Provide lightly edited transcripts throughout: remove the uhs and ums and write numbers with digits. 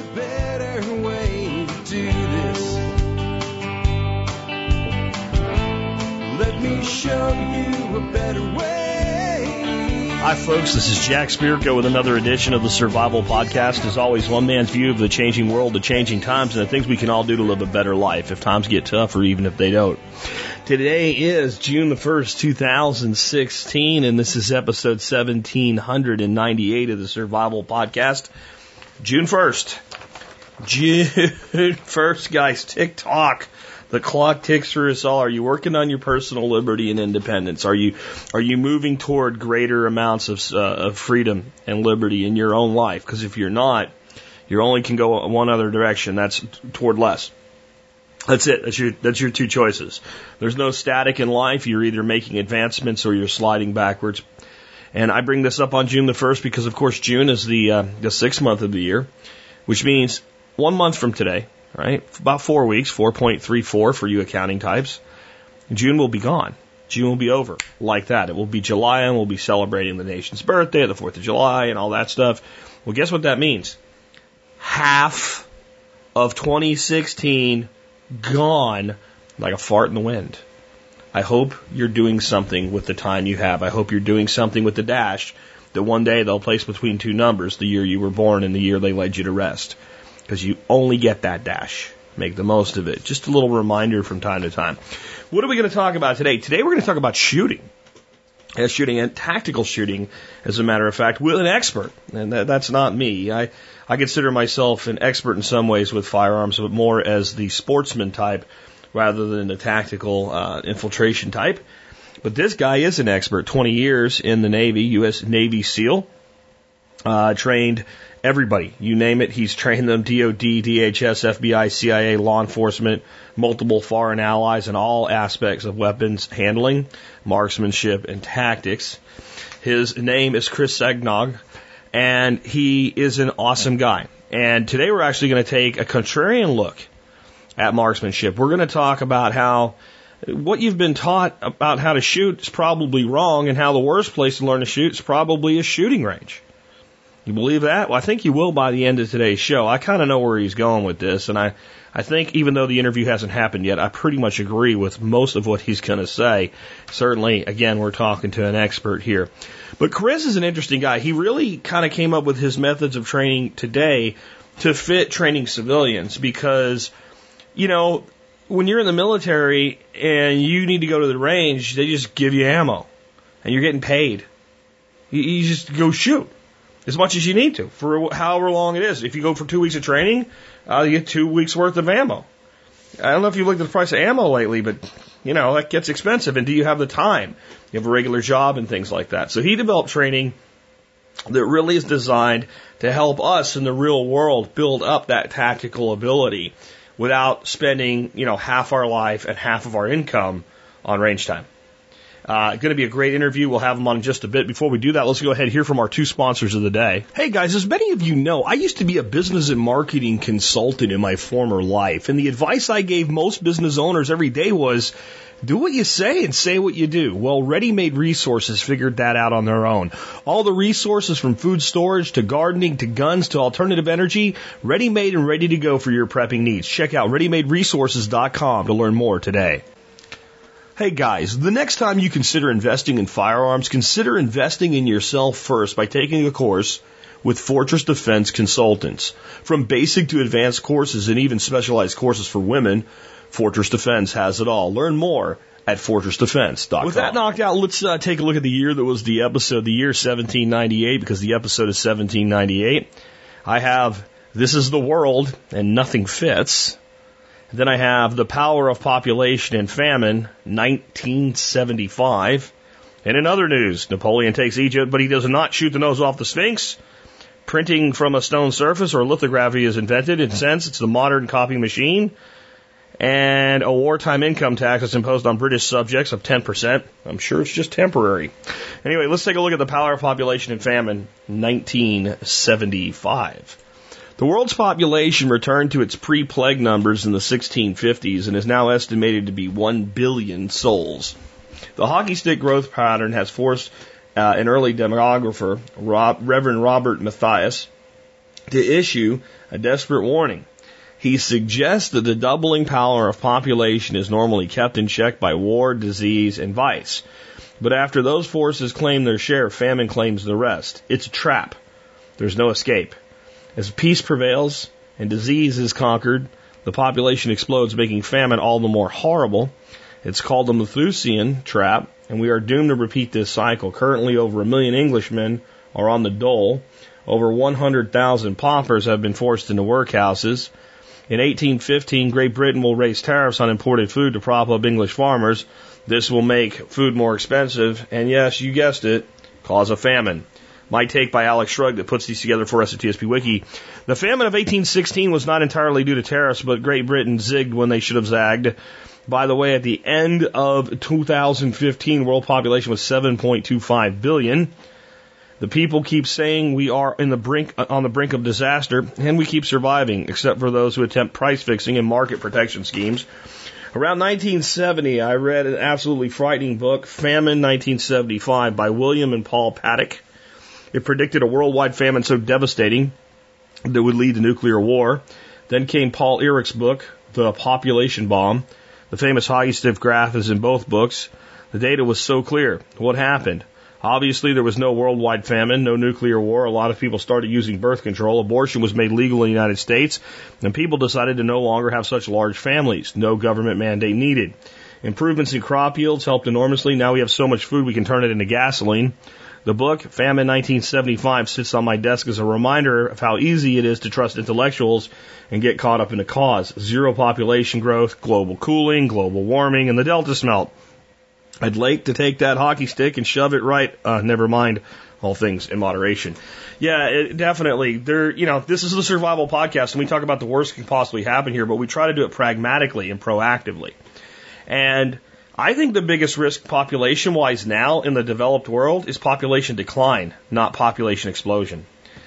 better way to do this. Let me show you a better way. Hi, folks. This is Jack Spirko with another edition of the Survival Podcast. As always, one man's view of the changing world, the changing times, and the things we can all do to live a better life if times get tough or even if they don't. Today is June the 1st, 2016, and this is episode 1798 of the Survival Podcast. June 1st. June 1st, guys. Tick-tock. The clock ticks for us all. Are you working on your personal liberty and independence? Are you moving toward greater amounts of freedom and liberty in your own life? Because if you're not, you only can go one other direction. That's toward less. That's it. That's your two choices. There's no static in life. You're either making advancements or you're sliding backwards. And I bring this up on June the 1st because, of course, June is the sixth month of the year, which means 1 month from today, right? About 4 weeks, 4.34 for you accounting types. June will be gone. June will be over like that. It will be July and we'll be celebrating the nation's birthday, the 4th of July and all that stuff. Well, guess what that means? Half of 2016 gone like a fart in the wind. I hope you're doing something with the time you have. I hope you're doing something with the dash that one day they'll place between two numbers, the year you were born and the year they laid you to rest. Because you only get that dash. Make the most of it. Just a little reminder from time to time. What are we going to talk about today? Today we're going to talk about shooting. Shooting and tactical shooting, as a matter of fact, with an expert. And that's not me. I consider myself an expert in some ways with firearms, but more as the sportsman type rather than the tactical infiltration type. But this guy is an expert. 20 years in the Navy, U.S. Navy SEAL. Trained everybody. You name it, he's trained them. DOD, DHS, FBI, CIA, law enforcement, multiple foreign allies, and all aspects of weapons handling, marksmanship, and tactics. His name is Chris Segnog, and he is an awesome guy. And today we're actually going to take a contrarian look at marksmanship. We're going to talk about how what you've been taught about how to shoot is probably wrong, and how the worst place to learn to shoot is probably a shooting range. You believe that? Well, I think you will by the end of today's show. I kind of know where he's going with this, and I think even though the interview hasn't happened yet, I pretty much agree with most of what he's going to say. Certainly, again, we're talking to an expert here. But Chris is an interesting guy. He really kind of came up with his methods of training today to fit training civilians because, you know, when you're in the military and you need to go to the range, they just give you ammo, and you're getting paid. You just go shoot as much as you need to for however long it is. If you go for 2 weeks of training, you get 2 weeks worth of ammo. I don't know if you've looked at the price of ammo lately, but you know, that gets expensive. And do you have the time? You have a regular job and things like that. So he developed training that really is designed to help us in the real world build up that tactical ability without spending, you know, half our life and half of our income on range time. Going to be a great interview. We'll have them on in just a bit. Before we do that, let's go ahead and hear from our two sponsors of the day. Hey guys, as many of you know, I used to be a business and marketing consultant in my former life. And the advice I gave most business owners every day was, do what you say and say what you do. Well, Ready Made Resources figured that out on their own. All the resources from food storage to gardening to guns to alternative energy, ready made and ready to go for your prepping needs. Check out ReadyMadeResources.com to learn more today. Hey guys, the next time you consider investing in firearms, consider investing in yourself first by taking a course with Fortress Defense Consultants. From basic to advanced courses and even specialized courses for women, Fortress Defense has it all. Learn more at FortressDefense.com. With that knocked out, let's take a look at the year that was the episode, the year 1798, because the episode is 1798. I have This Is the World and Nothing Fits. Then I have The Power of Population and Famine, 1975. And in other news, Napoleon takes Egypt, but he does not shoot the nose off the Sphinx. Printing from a stone surface or lithography is invented. In a sense, it's the modern copy machine. And a wartime income tax is imposed on British subjects of 10%. I'm sure it's just temporary. Anyway, let's take a look at The Power of Population and Famine, 1975. The world's population returned to its pre-plague numbers in the 1650s and is now estimated to be 1 billion souls. The hockey stick growth pattern has forced an early demographer, Reverend Robert Matthias, to issue a desperate warning. He suggests that the doubling power of population is normally kept in check by war, disease, and vice. But after those forces claim their share, famine claims the rest. It's a trap. There's no escape. As peace prevails and disease is conquered, the population explodes, making famine all the more horrible. It's called the Malthusian trap, and we are doomed to repeat this cycle. Currently, over 1 million Englishmen are on the dole. Over 100,000 paupers have been forced into workhouses. In 1815, Great Britain will raise tariffs on imported food to prop up English farmers. This will make food more expensive, and yes, you guessed it, cause a famine. My take by Alex Shrug that puts these together for us at TSP Wiki. The famine of 1816 was not entirely due to tariffs, but Great Britain zigged when they should have zagged. By the way, at the end of 2015, world population was 7.25 billion. The people keep saying we are on the brink of disaster, and we keep surviving, except for those who attempt price fixing and market protection schemes. Around 1970, I read an absolutely frightening book, Famine 1975, by William and Paul Paddock. It predicted a worldwide famine so devastating that would lead to nuclear war. Then came Paul Eric's book, The Population Bomb. The famous hockey stick graph is in both books. The data was so clear. What happened? Obviously, there was no worldwide famine, no nuclear war. A lot of people started using birth control. Abortion was made legal in the United States, and people decided to no longer have such large families. No government mandate needed. Improvements in crop yields helped enormously. Now we have so much food we can turn it into gasoline. The book, Famine 1975, sits on my desk as a reminder of how easy it is to trust intellectuals and get caught up in a cause. Zero population growth, global cooling, global warming, and the Delta smelt. I'd like to take that hockey stick and shove it right. Never mind. All things in moderation. Yeah, definitely. This is the survival podcast, and we talk about the worst that can possibly happen here, but we try to do it pragmatically and proactively. And I think the biggest risk population-wise now in the developed world is population decline, not population explosion.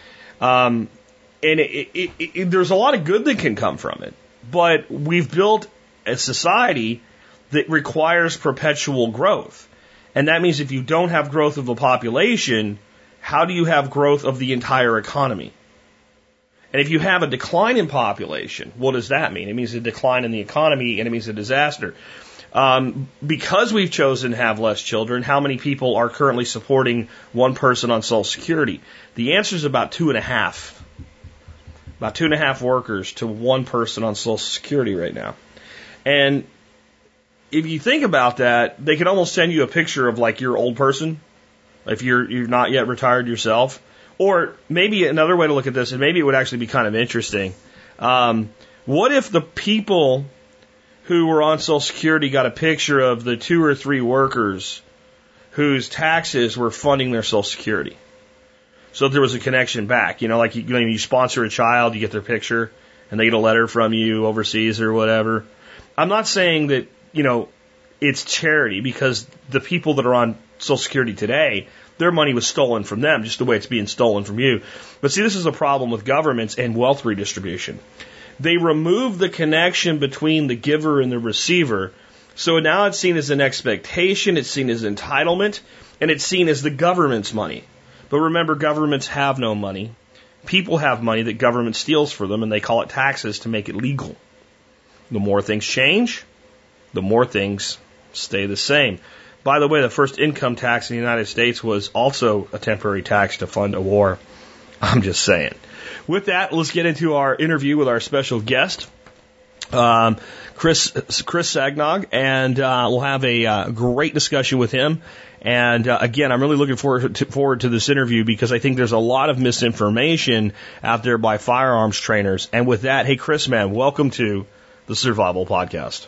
And there's a lot of good that can come from it, but we've built a society that requires perpetual growth. And that means if you don't have growth of the population, how do you have growth of the entire economy? And if you have a decline in population, what does that mean? It means a decline in the economy, and it means a disaster. Because we've chosen to have less children, how many people are currently supporting one person on Social Security? The answer is about 2.5. About 2.5 workers to one person on Social Security right now. And if you think about that, they could almost send you a picture of like your old person, if you're not yet retired yourself. Or maybe another way to look at this, and maybe it would actually be kind of interesting. What if the people who were on Social Security got a picture of the 2 or 3 workers whose taxes were funding their Social Security? So if there was a connection back, like you sponsor a child, you get their picture, and they get a letter from you overseas or whatever. I'm not saying that, it's charity, because the people that are on Social Security today, their money was stolen from them, just the way it's being stolen from you. But see, this is a problem with governments and wealth redistribution. They remove the connection between the giver and the receiver, so now it's seen as an expectation, it's seen as entitlement, and it's seen as the government's money. But remember, governments have no money. People have money that government steals for them, and they call it taxes to make it legal. The more things change, the more things stay the same. By the way, the first income tax in the United States was also a temporary tax to fund a war. I'm just saying. With that, let's get into our interview with our special guest, Chris Sagnog, and we'll have a great discussion with him. And again, I'm really looking forward to this interview because I think there's a lot of misinformation out there by firearms trainers. And with that, hey, Chris, man, welcome to the Survival Podcast.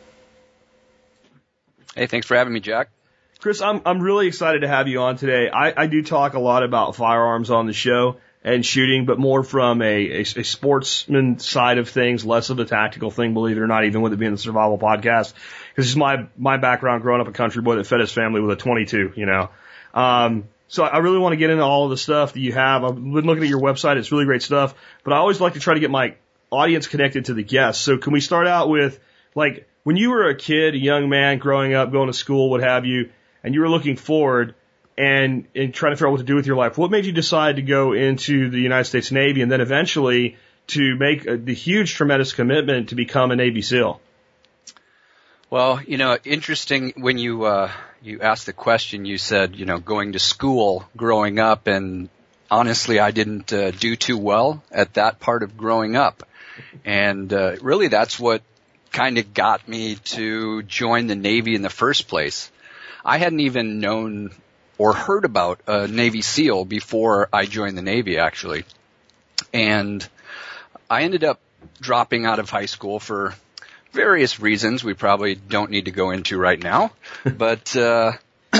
Hey, thanks for having me, Jack. Chris, I'm really excited to have you on today. I do talk a lot about firearms on the show and shooting, but more from a sportsman side of things, less of a tactical thing, believe it or not, even with it being the Survival Podcast. Because it's my background growing up a country boy that fed his family with a 22, So I really want to get into all of the stuff that you have. I've been looking at your website. It's really great stuff. But I always like to try to get my audience connected to the guests. So can we start out with, like, when you were a kid, a young man growing up, going to school, what have you, and you were looking forward, and trying to figure out what to do with your life. What made you decide to go into the United States Navy and then eventually to make the huge, tremendous commitment to become a Navy SEAL? Well, interesting when you asked the question, you said, going to school growing up, and honestly, I didn't do too well at that part of growing up. And really that's what kind of got me to join the Navy in the first place. I hadn't even known or heard about a Navy SEAL before I joined the Navy, actually. And I ended up dropping out of high school for various reasons we probably don't need to go into right now. But, so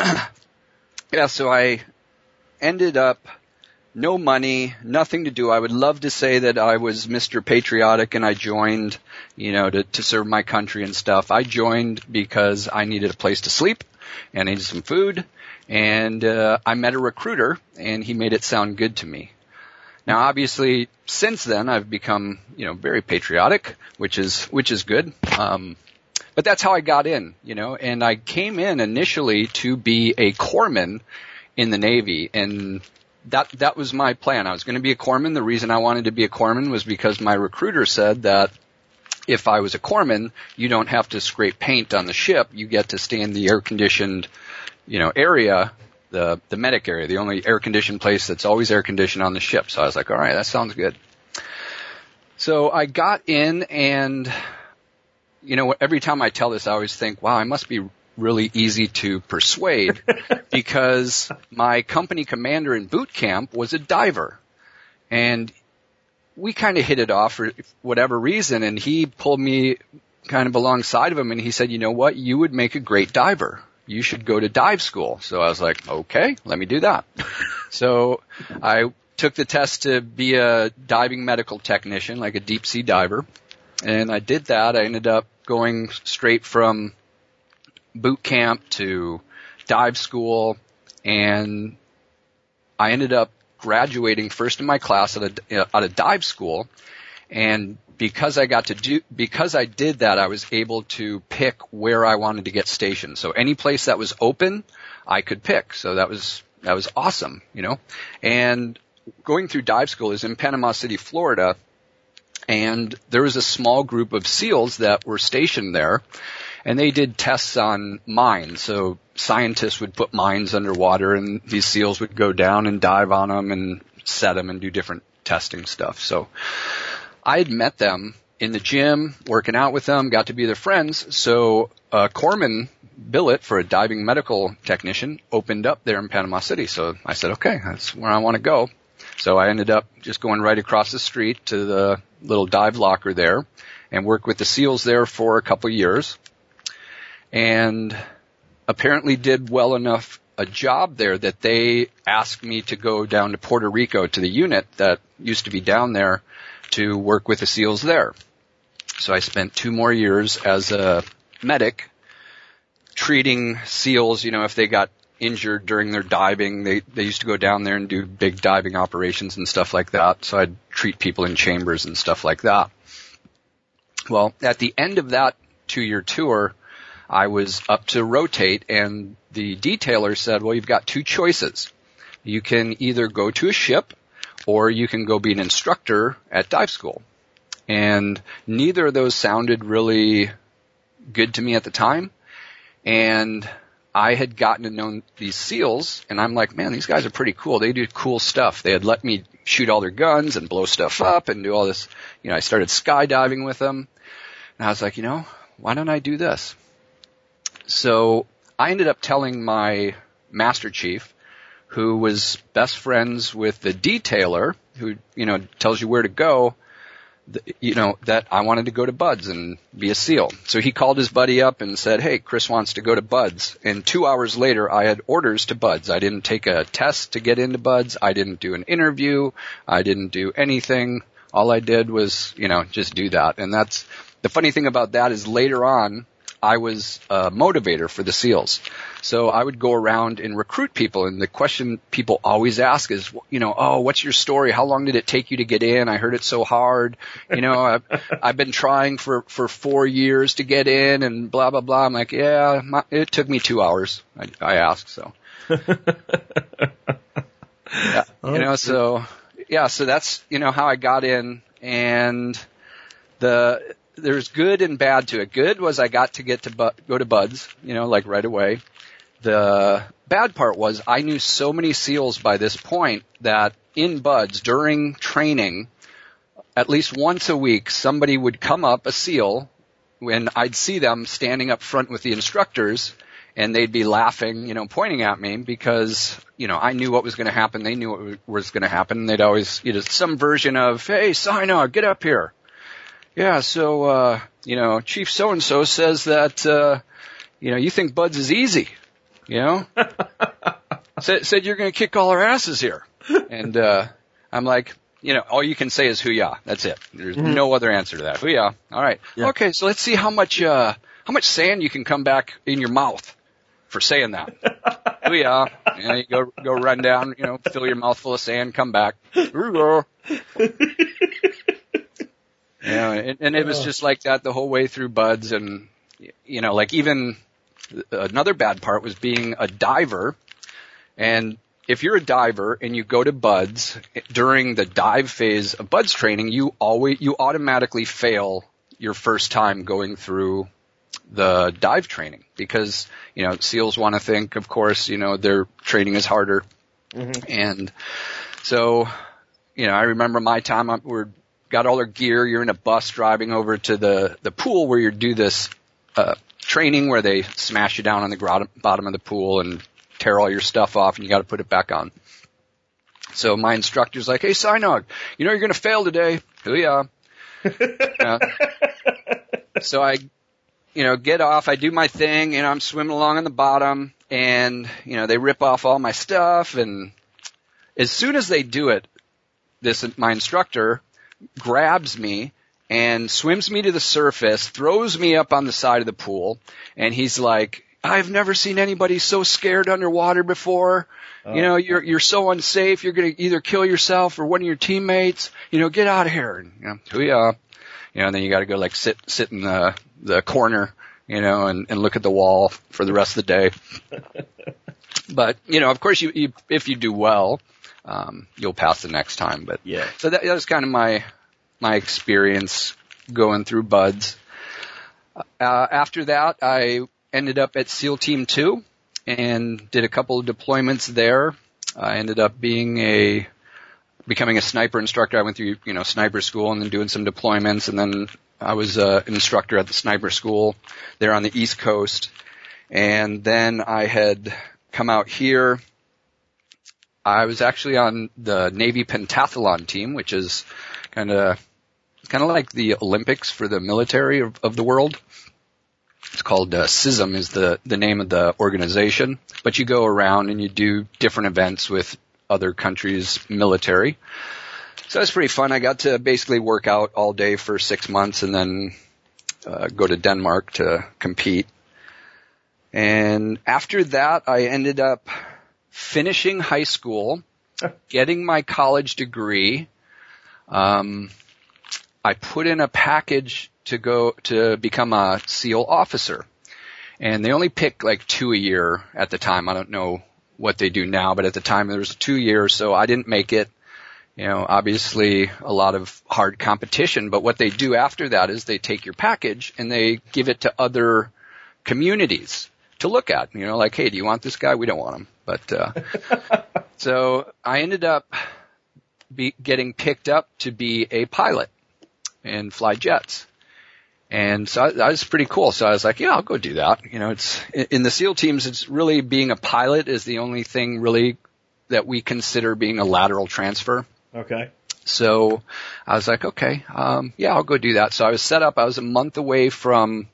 I ended up no money, nothing to do. I would love to say that I was Mr. Patriotic and I joined, to serve my country and stuff. I joined because I needed a place to sleep and I needed some food. And I met a recruiter and he made it sound good to me. Now, obviously, since then, I've become, very patriotic, which is good. But that's how I got in, and I came in initially to be a corpsman in the Navy, and that was my plan. I was going to be a corpsman. The reason I wanted to be a corpsman was because my recruiter said that if I was a corpsman, you don't have to scrape paint on the ship. You get to stay in the air-conditioned, area, the medic area, the only air-conditioned place that's always air-conditioned on the ship. So I was like, all right, that sounds good. So I got in and, every time I tell this, I always think, wow, I must be really easy to persuade because my company commander in boot camp was a diver. And we kind of hit it off for whatever reason, and he pulled me kind of alongside of him, and he said, you know what, you would make a great diver. You should go to dive school. So I was like, okay, let me do that. So I took the test to be a diving medical technician, like a deep sea diver. And I did that. I ended up going straight from boot camp to dive school. And I ended up graduating first in my class at a dive school. And because I did that, I was able to pick where I wanted to get stationed. So any place that was open, I could pick. So that was awesome, And going through dive school is in Panama City, Florida, and there was a small group of SEALs that were stationed there, and they did tests on mines. So scientists would put mines underwater, and these SEALs would go down and dive on them and set them and do different testing stuff. So I had met them in the gym, working out with them, got to be their friends. So a corpsman billet for a diving medical technician opened up there in Panama City. So I said, okay, that's where I want to go. So I ended up just going right across the street to the little dive locker there and worked with the SEALs there for a couple of years. And apparently did well enough a job there that they asked me to go down to Puerto Rico to the unit that used to be down there to work with the SEALs there. So I spent 2 more years as a medic treating SEALs, if they got injured during their diving. They used to go down there and do big diving operations and stuff like that. So I'd treat people in chambers and stuff like that. Well, at the end of that 2-year tour, I was up to rotate, and the detailer said, well, you've got 2 choices. You can either go to a ship or you can go be an instructor at dive school. And neither of those sounded really good to me at the time. And I had gotten to know these SEALs, and I'm like, man, these guys are pretty cool. They do cool stuff. They had let me shoot all their guns and blow stuff up and do all this. I started skydiving with them. And I was like, why don't I do this? So I ended up telling my Master Chief, who was best friends with the detailer, who, tells you where to go, that I wanted to go to BUD/S and be a SEAL. So he called his buddy up and said, hey, Chris wants to go to BUD/S. And 2 hours later, I had orders to BUD/S. I didn't take a test to get into BUD/S. I didn't do an interview. I didn't do anything. All I did was, just do that. And that's the funny thing about that is later on, I was a motivator for the SEALs. So I would go around and recruit people, and the question people always ask is, oh, what's your story? How long did it take you to get in? I heard it's so hard. I've been trying for 4 years to get in and blah, blah, blah. I'm like, yeah, it took me 2 hours, I asked. So So that's, how I got in, and there's good and bad to it. Good was I got to go to BUD/S, like right away. The bad part was I knew so many SEALs by this point that in BUD/S during training, at least once a week, somebody would come up, a SEAL, when I'd see them standing up front with the instructors, and they'd be laughing, pointing at me because, I knew what was going to happen. They knew what was going to happen. They'd always, some version of, hey, Sinod, get up here. Yeah, so, Chief so-and-so says that, you think BUD/S is easy, said you're going to kick all our asses here. And, I'm like, all you can say is hoo-yah. That's it. There's no other answer to that. Hoo-yah. All right. Yeah. Okay, so let's see how much sand you can come back in your mouth for saying that. Hoo-yah. You go run down, fill your mouth full of sand, come back. Hoo-yah. And it was just like that the whole way through BUD/S, and, like even another bad part was being a diver. And if you're a diver and you go to BUD/S during the dive phase of BUD/S training, you automatically fail your first time going through the dive training because, SEALs want to think, of course, their training is harder. Mm-hmm. And so, I remember my time, we're got all our gear. You're in a bus driving over to the pool where you do this training where they smash you down on the bottom of the pool and tear all your stuff off, and you got to put it back on. So my instructor's like, hey, Sinod, you're going to fail today. Hoo-yah. So I, get off. I do my thing, I'm swimming along on the bottom, and, they rip off all my stuff, and as soon as they do it, my instructor grabs me and swims me to the surface, throws me up on the side of the pool, and he's like, I've never seen anybody so scared underwater before. Oh. You're so unsafe. You're going to either kill yourself or one of your teammates. Get out of here. And, hoo-yah. And then you got to go like sit in the corner, and look at the wall for the rest of the day. But, of course you if you do well, you'll pass the next time. But yeah, so that was kind of my experience going through BUD/S. After that, I ended up at SEAL Team 2 and did a couple of deployments there. I ended up becoming a sniper instructor. I went through, sniper school and then doing some deployments, and then I was an instructor at the sniper school there on the East Coast. And then I had come out here. I was actually on the Navy pentathlon team, which is kind of like the Olympics for the military of the world. It's called CISM is the name of the organization. But you go around and you do different events with other countries' military. So that's pretty fun. I got to basically work out all day for 6 months and then go to Denmark to compete. And after that, I ended up finishing high school, getting my college degree. I put in a package to go to become a SEAL officer. And they only pick like 2 a year at the time. I don't know what they do now, but at the time there was 2 years, so I didn't make it. Obviously a lot of hard competition, but what they do after that is they take your package and they give it to other communities to look at. Like, hey, do you want this guy? We don't want him. But, so I ended up getting picked up to be a pilot and fly jets. And so that was pretty cool. So I was like, yeah, I'll go do that. It's in the SEAL teams, it's really being a pilot is the only thing really that we consider being a lateral transfer. Okay. So I was like, okay, yeah, I'll go do that. So I was set up. I was a month away from,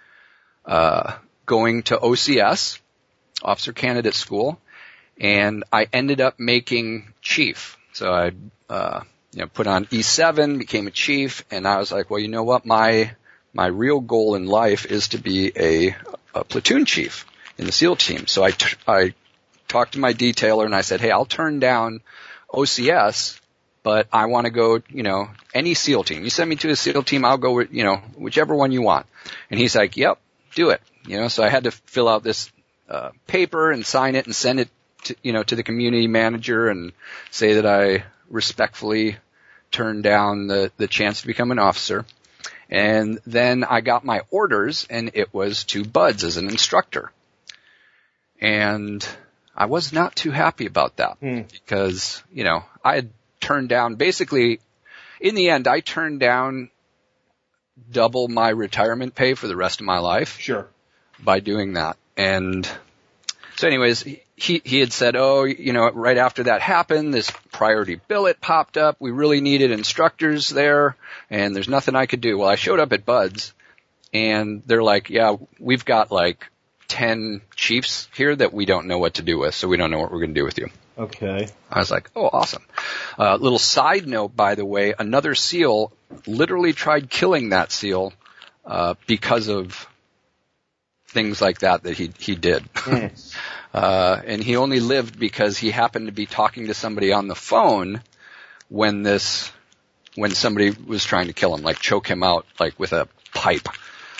going to OCS, Officer Candidate School, and I ended up making chief. So I, put on E7, became a chief, and I was like, well, you know what? My real goal in life is to be a platoon chief in the SEAL team. So I talked to my detailer and I said, hey, I'll turn down OCS, but I want to go, any SEAL team. You send me to a SEAL team, I'll go with, whichever one you want. And he's like, yep, do it. So I had to fill out this paper and sign it and send it to the community manager and say that I respectfully turned down the chance to become an officer. And then I got my orders, and it was to BUD/S as an instructor. And I was not too happy about that because, I had turned down, basically, in the end, I turned down double my retirement pay for the rest of my life. Sure. By doing that. And so anyways, he had said, right after that happened, this priority billet popped up. We really needed instructors there, and there's nothing I could do. Well, I showed up at BUD/S, and they're like, yeah, we've got like 10 chiefs here that we don't know what to do with, so we don't know what we're going to do with you. Okay. I was like, oh, awesome. Little side note, by the way, another SEAL literally tried killing that SEAL because of things like that he did. And he only lived because he happened to be talking to somebody on the phone when somebody was trying to kill him, like choke him out, like with a pipe.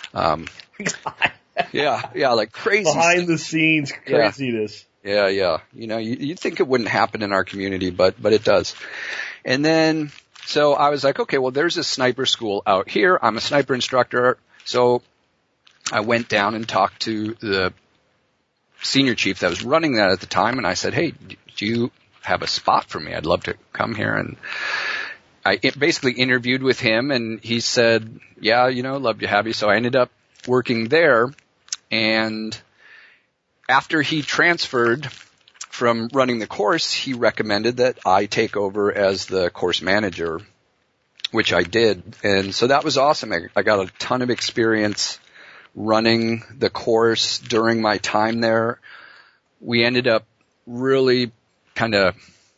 Yeah, like crazy. Behind the scenes craziness. Yeah. You'd think it wouldn't happen in our community, but it does. And then, so I was like, okay, well, there's a sniper school out here. I'm a sniper instructor. So I went down and talked to the senior chief that was running that at the time, and I said, hey, do you have a spot for me? I'd love to come here. And I basically interviewed with him, and he said, yeah, love to have you. So I ended up working there, and after he transferred from running the course, he recommended that I take over as the course manager, which I did. And so that was awesome. I got a ton of experience running the course during my time there. We ended up really kind of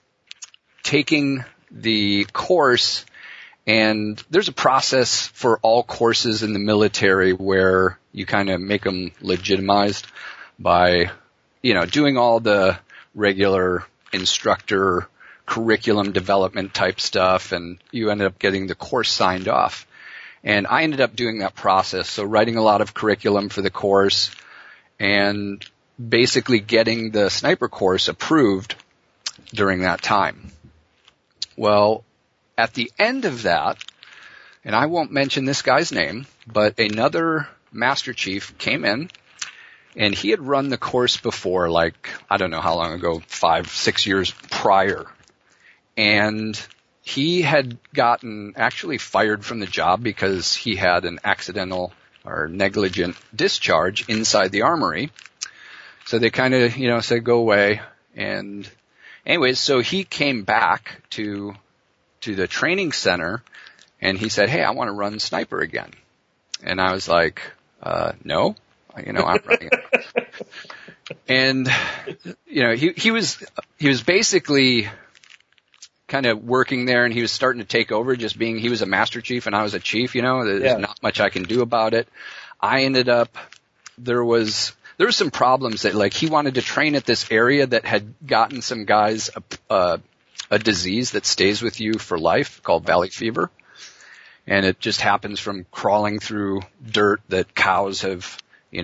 taking the course, and there's a process for all courses in the military where you kind of make them legitimized by, doing all the regular instructor curriculum development type stuff, and you ended up getting the course signed off. And I ended up doing that process, so writing a lot of curriculum for the course and basically getting the sniper course approved during that time. Well, at the end of that, and I won't mention this guy's name, but another Master Chief came in, and he had run the course before, like, I don't know how long ago, 5-6 years prior. And he had gotten actually fired from the job because he had an accidental or negligent discharge inside the armory. So they kind of, said, go away. And anyways, so he came back to the training center, and he said, hey, I want to run sniper again. And I was like, no, I'm running it. And, he was basically kind of working there, and he was starting to take over, he was a Master Chief and I was a chief, there's not much I can do about it. I ended up, there was some problems that, like, he wanted to train at this area that had gotten some guys a disease that stays with you for life called valley fever. And it just happens from crawling through dirt that cows have,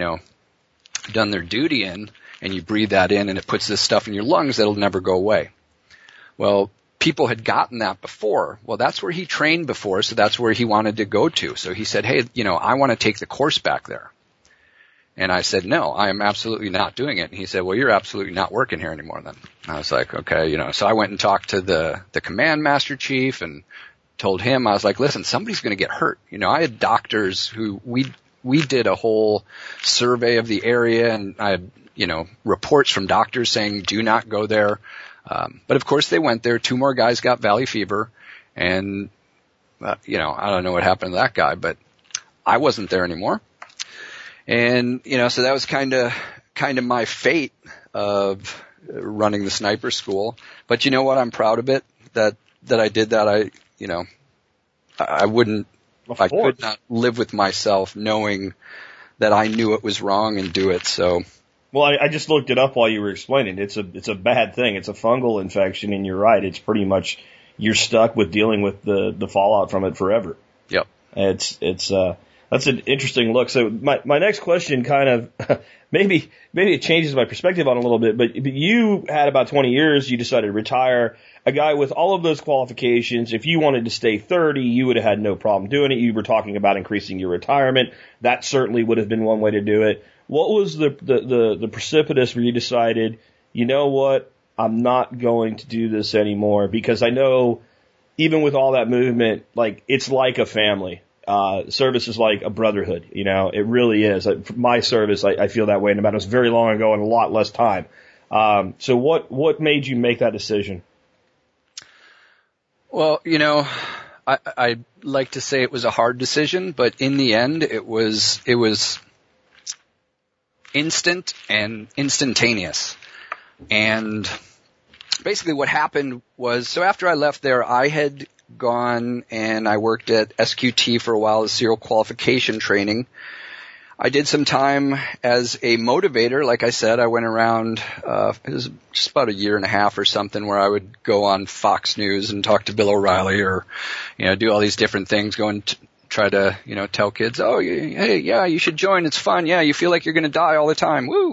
done their duty in, and you breathe that in, and it puts this stuff in your lungs that'll never go away. Well, people had gotten that before. Well, that's where he trained before, so that's where he wanted to go to. So he said, hey, I want to take the course back there. And I said, no, I am absolutely not doing it. And he said, well, you're absolutely not working here anymore then. And I was like, okay, so I went and talked to the command Master Chief and told him, I was like, listen, somebody's going to get hurt. I had doctors who we did a whole survey of the area, and I had, reports from doctors saying, do not go there. But of course they went there. 2 more guys got valley fever, and, I don't know what happened to that guy, but I wasn't there anymore. And, so that was kind of my fate of running the sniper school. But you know what? I'm proud of it that I did that. I wouldn't, I could not live with myself knowing that I knew it was wrong and do it. So. Well, I just looked it up while you were explaining. It's a bad thing. It's a fungal infection, and you're right. It's pretty much, you're stuck with dealing with the fallout from it forever. Yep. It's That's an interesting look. So my next question kind of, maybe it changes my perspective on it a little bit, but you had about 20 years, you decided to retire. A guy with all of those qualifications, if you wanted to stay 30, you would have had no problem doing it. You were talking about increasing your retirement. That certainly would have been one way to do it. What was the precipitous where you decided, you know what, I'm not going to do this anymore? Because I know even with all that movement, like, it's like a family. Service is like a brotherhood, you know, it really is. My service, I feel that way, no matter it was very long ago and a lot less time. So what made you make that decision? Well, you know, I'd like to say it was a hard decision, but in the end, it was instant and instantaneous. And basically what happened was, so after I left there, I had gone and I worked at SQT for a while as serial qualification training. I did some time as a motivator. Like I said, I went around, it was just about a year and a half or something, where I would go on Fox News and talk to Bill O'Reilly, or, you know, do all these different things, go and try to, you know, tell kids, oh, hey, yeah, you should join. It's fun. Yeah, you feel like you're going to die all the time. Woo!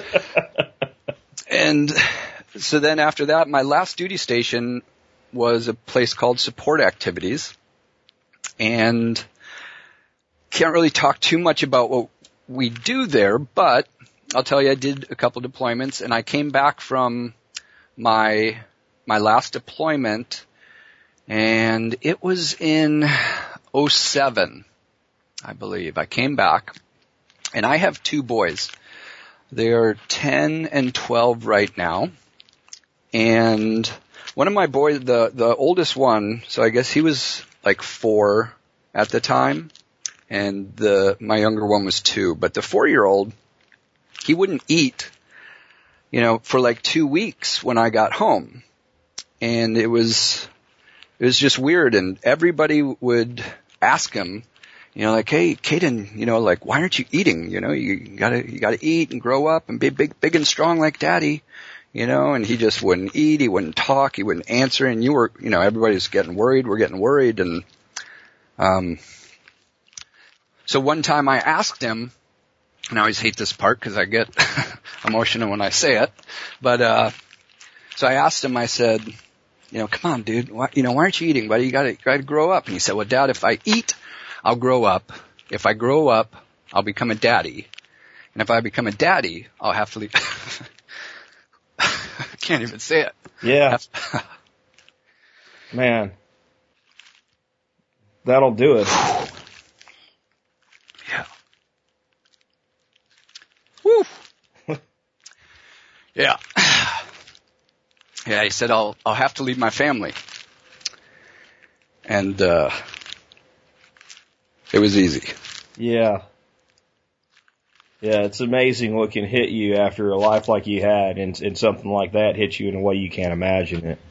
And so then after that, my last duty station was a place called Support Activities, and can't really talk too much about what we do there, but I'll tell you I did a couple deployments, and I came back from my last deployment, and it was in 2007, I believe. I came back, and I have two boys. They're 10 and 12 right now, and one of my boys, the oldest one, so I guess he was like 4 at the time, and my younger one was 2. But the 4-year-old, he wouldn't eat, you know, for like 2 weeks when I got home. And it was just weird, and everybody would ask him, you know, like, hey, Caden, you know, like, why aren't you eating? You know, you gotta eat and grow up and be big and strong like Daddy. You know, and he just wouldn't eat, he wouldn't talk, he wouldn't answer, and everybody was getting worried, we're getting worried, and, so one time I asked him, and I always hate this part because I get emotional when I say it, but, so I asked him, I said, you know, come on, dude, why aren't you eating, buddy? You gotta grow up. And he said, well, Dad, if I eat, I'll grow up. If I grow up, I'll become a daddy. And if I become a daddy, I'll have to leave. I can't even say it. Yeah. Man. That'll do it. Yeah. Woo. Yeah. Yeah, he said, I'll have to leave my family. And, it was easy. Yeah. Yeah, it's amazing what can hit you after a life like you had, and something like that hits you in a way you can't imagine it.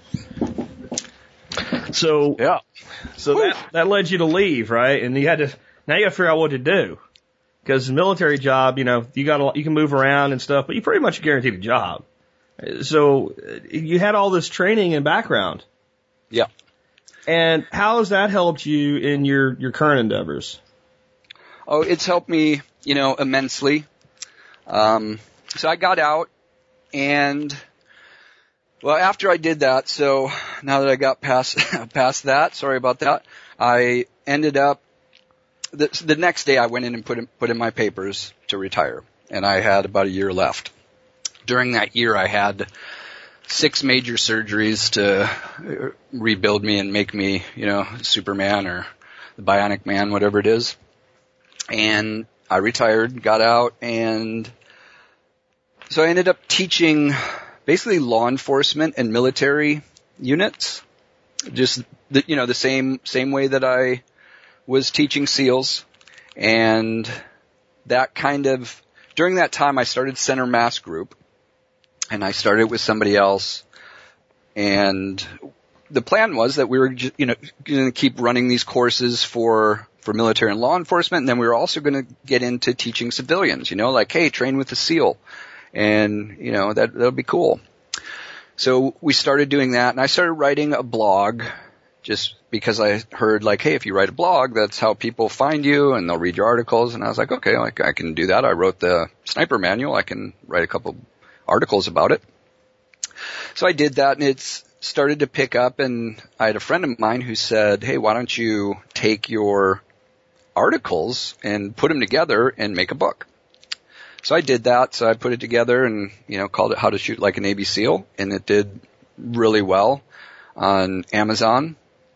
So, yeah. So that led you to leave, right? And now you got to figure out what to do. Because the military job, you know, you can move around and stuff, but you pretty much guaranteed a job. So you had all this training and background. Yeah. And how has that helped you in your current endeavors? Oh, it's helped me, you know, immensely. So I got out, and, well, after I did that, so now that I got past that, sorry about that, I ended up, the next day I went in and put in my papers to retire, and I had about a year left. During that year, I had 6 major surgeries to rebuild me and make me, you know, Superman or the Bionic Man, whatever it is. And I retired, got out, and so I ended up teaching basically law enforcement and military units. Just the same way that I was teaching SEALs. And that kind of, during that time I started Center Mass Group, and I started with somebody else, and the plan was that we were just, going to keep running these courses for military and law enforcement, and then we were also going to get into teaching civilians, like, hey, train with a SEAL, and, that'll be cool. So we started doing that, and I started writing a blog, just because I heard like, hey, if you write a blog, that's how people find you and they'll read your articles. And I was like, okay, like I can do that. I wrote the sniper manual. I can write a couple articles about it. So I did that, and it's started to pick up. And I had a friend of mine who said, hey, why don't you take your articles and put them together and make a book? So I did that. So I put it together and, called it How to Shoot Like a Navy SEAL. And it did really well on Amazon.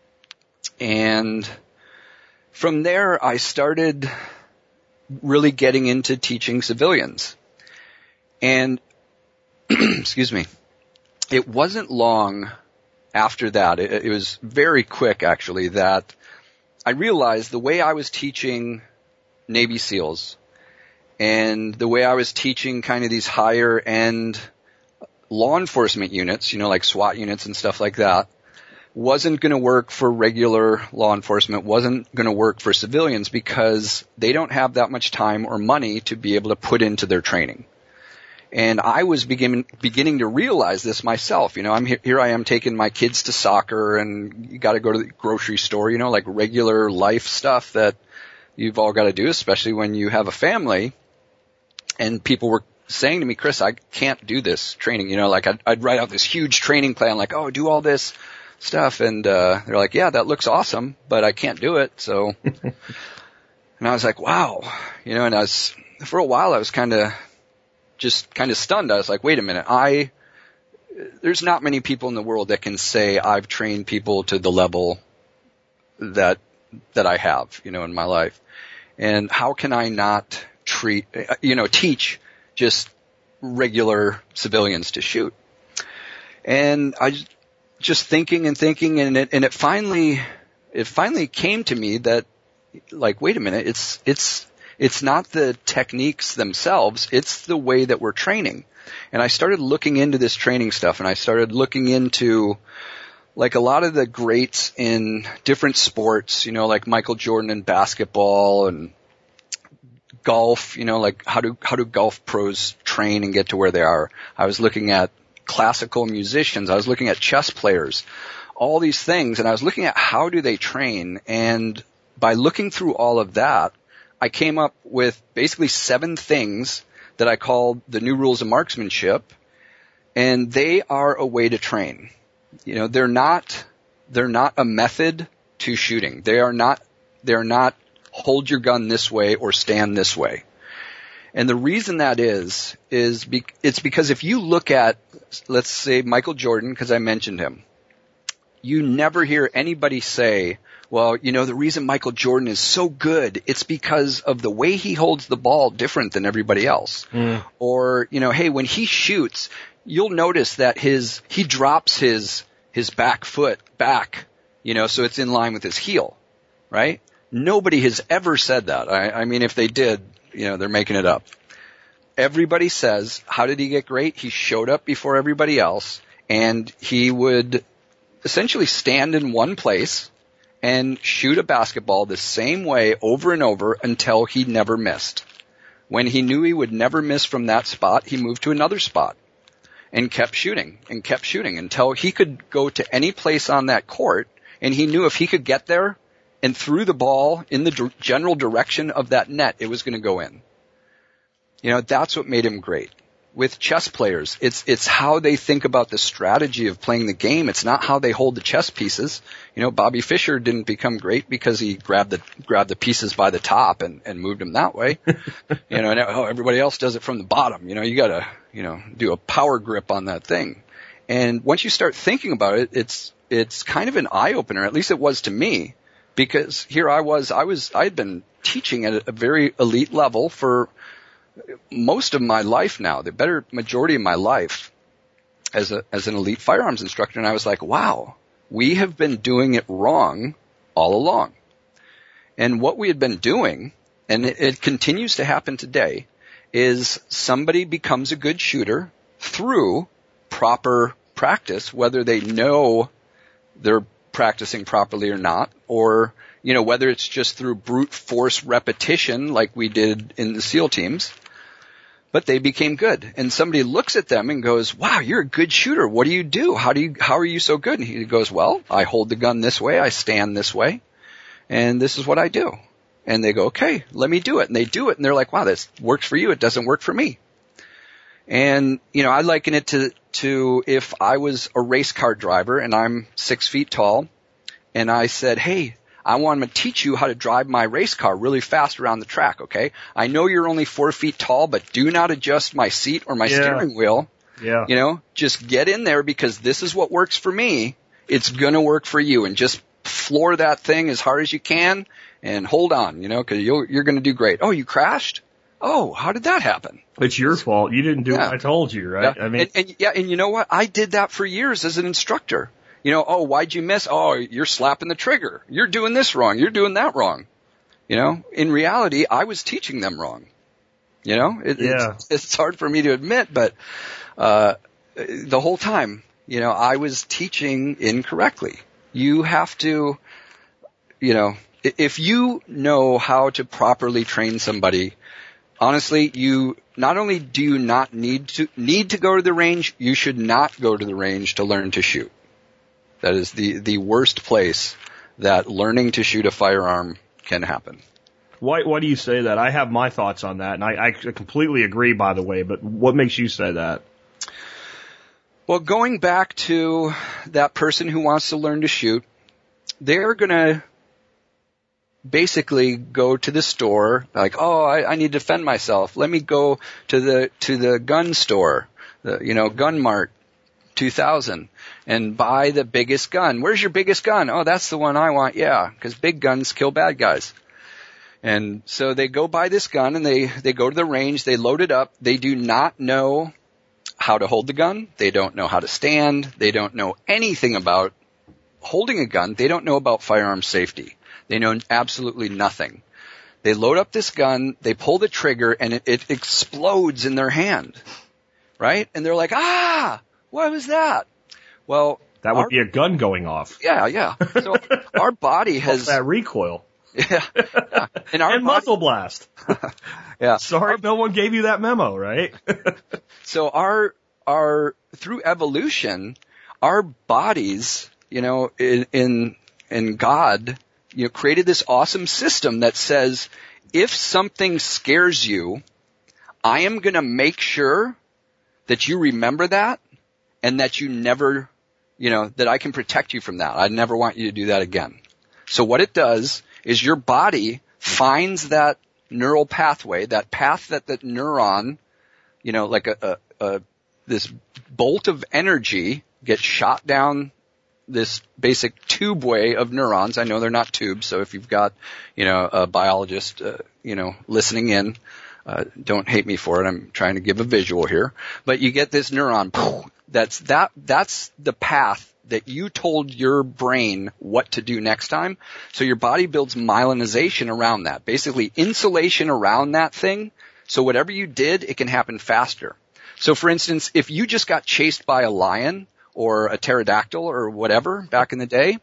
And from there, I started really getting into teaching civilians. And, excuse me, it wasn't long after that, it was very quick actually, that I realized the way I was teaching Navy SEALs and the way I was teaching kind of these higher end law enforcement units, like SWAT units and stuff like that, wasn't going to work for regular law enforcement, wasn't going to work for civilians because they don't have that much time or money to be able to put into their training. And I was beginning to realize this myself. I'm here I am taking my kids to soccer, and you got to go to the grocery store, like regular life stuff that you've all got to do, especially when you have a family. And people were saying to me, Chris, I can't do this training. Like I'd write out this huge training plan, like, oh, do all this stuff. And they're like, yeah, that looks awesome, but I can't do it. So, and I was like, wow, and for a while I was kind of stunned. I was like, wait a minute, there's not many people in the world that can say I've trained people to the level that I have, in my life. And how can I not teach just regular civilians to shoot? And I just thinking, and it finally came to me that, like, wait a minute, it's not the techniques themselves, it's the way that we're training. And I started looking into this training stuff, and I started looking into like a lot of the greats in different sports, like Michael Jordan in basketball and golf, like how do golf pros train and get to where they are. I was looking at classical musicians, I was looking at chess players, all these things, and I was looking at how do they train. And by looking through all of that, I came up with basically 7 things that I called the new rules of marksmanship, and they are a way to train. They're not a method to shooting. They're not hold your gun this way or stand this way. And the reason that is it's because if you look at, let's say, Michael Jordan, because I mentioned him, you never hear anybody say, well, the reason Michael Jordan is so good, it's because of the way he holds the ball different than everybody else. Or, hey, when he shoots, you'll notice that he drops his back foot back, so it's in line with his heel, right? Nobody has ever said that. I mean, if they did, they're making it up. Everybody says, how did he get great? He showed up before everybody else, and he would essentially stand in one place and shoot a basketball the same way over and over until he never missed. When he knew he would never miss from that spot, he moved to another spot and kept shooting until he could go to any place on that court, and he knew if he could get there and threw the ball in the general direction of that net, it was going to go in. That's what made him great. With chess players, it's how they think about the strategy of playing the game. It's not how they hold the chess pieces. Bobby Fischer didn't become great because he grabbed the pieces by the top and moved them that way. And everybody else does it from the bottom. You gotta, do a power grip on that thing. And once you start thinking about it, it's kind of an eye opener. At least it was to me, because here I had been teaching at a very elite level for most of my life now, the better majority of my life as an elite firearms instructor. And I was like, wow, we have been doing it wrong all along. And what we had been doing, and it continues to happen today, is somebody becomes a good shooter through proper practice, whether they know they're practicing properly or not, or, whether it's just through brute force repetition like we did in the SEAL teams. but they became good. And somebody looks at them and goes, wow, you're a good shooter. What do? How are you so good? And he goes, well, I hold the gun this way. I stand this way. And this is what I do. And they go, okay, let me do it. And they do it. And they're like, wow, this works for you. It doesn't work for me. And, I liken it to if I was a race car driver and I'm 6 feet tall and I said, hey, I want to teach you how to drive my race car really fast around the track, okay? I know you're only 4 feet tall, but do not adjust my seat or my steering wheel. Yeah. Just get in there because this is what works for me. It's going to work for you. And just floor that thing as hard as you can and hold on, because you're going to do great. Oh, you crashed? Oh, how did that happen? It's your fault. You didn't do what I told you, right? Yeah. And you know what? I did that for years as an instructor. Oh, why'd you miss? Oh, you're slapping the trigger. You're doing this wrong. You're doing that wrong. In reality, I was teaching them wrong. It's hard for me to admit, but the whole time, I was teaching incorrectly. You have to, if you know how to properly train somebody, honestly, not only do you not need to go to the range, you should not go to the range to learn to shoot. That is the worst place that learning to shoot a firearm can happen. Why do you say that? I have my thoughts on that, and I completely agree, by the way, but what makes you say that? Well, going back to that person who wants to learn to shoot, they're going to basically go to the store like, oh, I need to defend myself. Let me go to the gun store, Gun Mart 2000 and buy the biggest gun. Where's your biggest gun? Oh, that's the one I want. Yeah, because big guns kill bad guys. And so they go buy this gun and they go to the range. They load it up. They do not know how to hold the gun. They don't know how to stand. They don't know anything about holding a gun. They don't know about firearm safety. They know absolutely nothing. They load up this gun, they pull the trigger, and it explodes in their hand, right? And they're like, what was that? Well, that would be a gun going off. Yeah. So our body has that recoil. Yeah. And muzzle blast. Yeah. Sorry, no one gave you that memo, right? So our through evolution, our bodies, in God, created this awesome system that says, if something scares you, I am going to make sure that you remember that and that you never, that I can protect you from that. I never want you to do that again. So what it does is your body finds that neural pathway, that path that the neuron, like this bolt of energy gets shot down this basic tube way of neurons. I know they're not tubes, so if you've got, a biologist, listening in, don't hate me for it. I'm trying to give a visual here. But you get this neuron. That's the path that you told your brain what to do next time. So your body builds myelinization around that, basically insulation around that thing. So whatever you did, it can happen faster. So for instance, if you just got chased by a lion or a pterodactyl or whatever back in the day,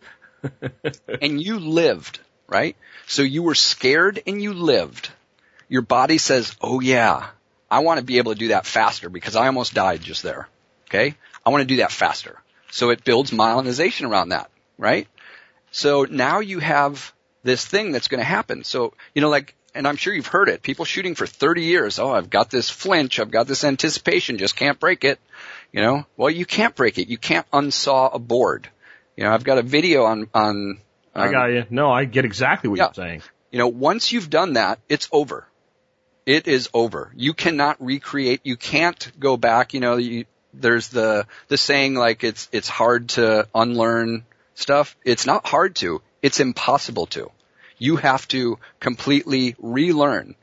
and you lived, right? So you were scared and you lived. Your body says, oh yeah, I want to be able to do that faster because I almost died just there. Okay? I want to do that faster. So it builds myelinization around that, right? So now you have this thing that's going to happen. So, and I'm sure you've heard it, people shooting for 30 years. Oh, I've got this flinch. I've got this anticipation. Just can't break it. Well, you can't break it. You can't unsaw a board. I've got a video on I got you. No, I get exactly what you're saying. Once you've done that, it's over. It is over. You cannot recreate. You can't go back. There's the saying like it's hard to unlearn stuff. It's not hard to. It's impossible to. You have to completely relearn.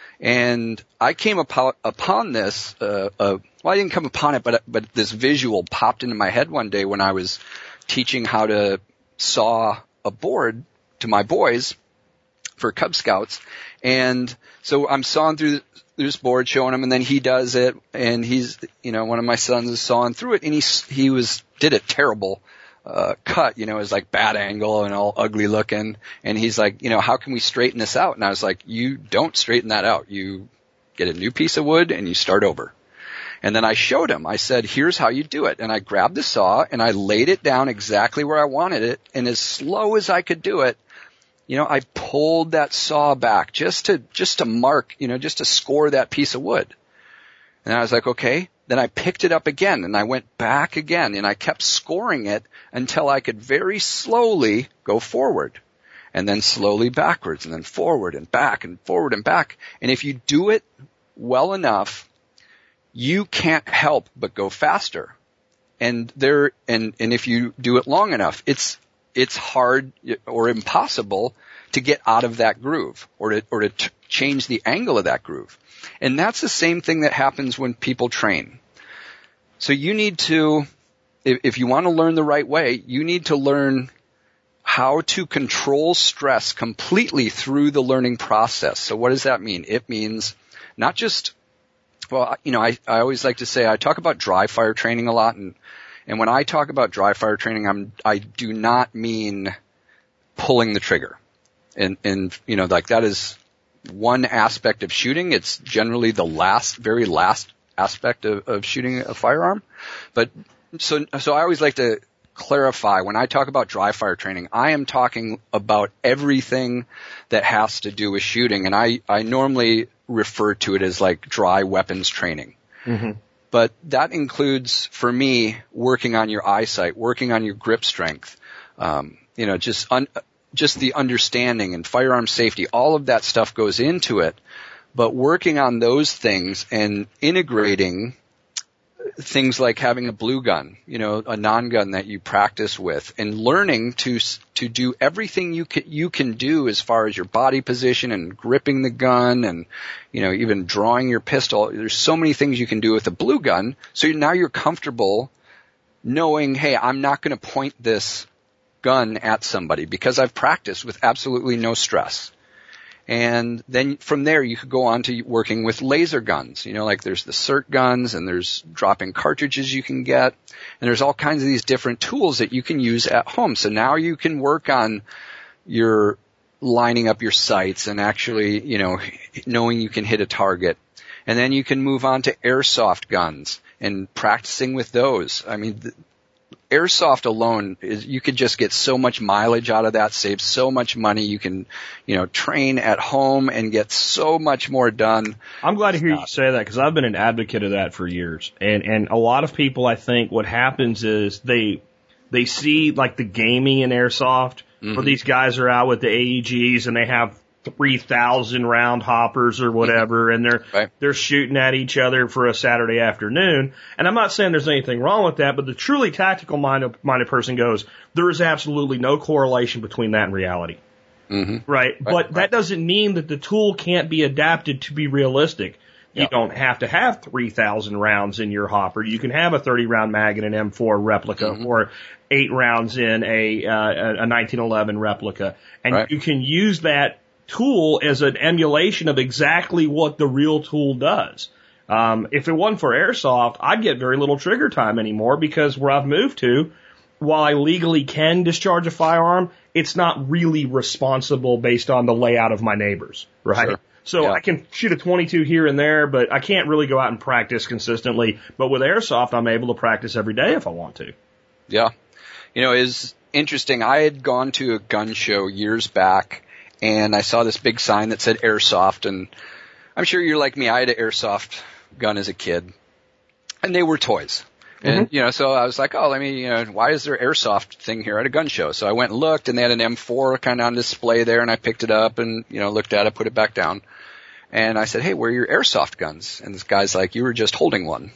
And I came upon this. I didn't come upon it, but this visual popped into my head one day when I was teaching how to saw a board to my boys for Cub Scouts. And so I'm sawing through this board, showing him, and then he does it, and he's, one of my sons is sawing through it, and he did a terrible cut, it was like bad angle and all ugly looking, and he's like, how can we straighten this out? And I was like, you don't straighten that out. You get a new piece of wood and you start over. And then I showed him. I said, here's how you do it. And I grabbed the saw and I laid it down exactly where I wanted it. And as slow as I could do it, I pulled that saw back just to mark, just to score that piece of wood. And I was like, okay. Then I picked it up again and I went back again and I kept scoring it until I could very slowly go forward and then slowly backwards and then forward and back and forward and back. And if you do it well enough, you can't help but go faster. And if you do it long enough, it's hard or impossible to get out of that groove or to change the angle of that groove. And that's the same thing that happens when people train. So you need to, if you want to learn the right way, you need to learn how to control stress completely through the learning process. So what does that mean? It means not just, I always like to say, I talk about dry fire training a lot, and when I talk about dry fire training, I do not mean pulling the trigger. And that is one aspect of shooting. It's generally the very last aspect of shooting a firearm. But so I always like to clarify, when I talk about dry fire training, I am talking about everything that has to do with shooting. And I normally refer to it as like dry weapons training. Mm-hmm. But that includes, for me, working on your eyesight, working on your grip strength, just the understanding and firearm safety. All of that stuff goes into it. But working on those things and integrating things like having a blue gun, a non-gun that you practice with, and learning to do everything you can do as far as your body position and gripping the gun and, even drawing your pistol. There's so many things you can do with a blue gun. So now you're comfortable knowing, hey, I'm not going to point this gun at somebody because I've practiced with absolutely no stress. And then from there, you could go on to working with laser guns. Like there's the SIRT guns and there's drop-in cartridges you can get. And there's all kinds of these different tools that you can use at home. So now you can work on your lining up your sights and actually, knowing you can hit a target. And then you can move on to airsoft guns and practicing with those. I mean, airsoft alone you could just get so much mileage out of that, save so much money. You can, train at home and get so much more done. I'm glad to hear you say that because I've been an advocate of that for years. And a lot of people, I think what happens is they see like the gaming in airsoft where these guys are out with the AEGs and they have 3,000 round hoppers or whatever, and they're shooting at each other for a Saturday afternoon. And I'm not saying there's anything wrong with that, but the truly tactical minded person goes, there is absolutely no correlation between that and reality. Mm-hmm. Right? But that doesn't mean that the tool can't be adapted to be realistic. You don't have to have 3,000 rounds in your hopper. You can have a 30-round mag in an M4 replica or 8 rounds in a 1911 replica. And you can use that tool as an emulation of exactly what the real tool does. If it wasn't for airsoft, I'd get very little trigger time anymore because where I've moved to, while I legally can discharge a firearm, it's not really responsible based on the layout of my neighbors, right? Sure. So I can shoot a 22 here and there, but I can't really go out and practice consistently. But with airsoft, I'm able to practice every day if I want to. Yeah. It's interesting. I had gone to a gun show years back, and I saw this big sign that said airsoft, and I'm sure you're like me. I had an airsoft gun as a kid, and they were toys. And, so I was like, why is there airsoft thing here at a gun show? So I went and looked, and they had an M4 kind of on display there, and I picked it up and, looked at it, put it back down. And I said, hey, where are your airsoft guns? And this guy's like, you were just holding one.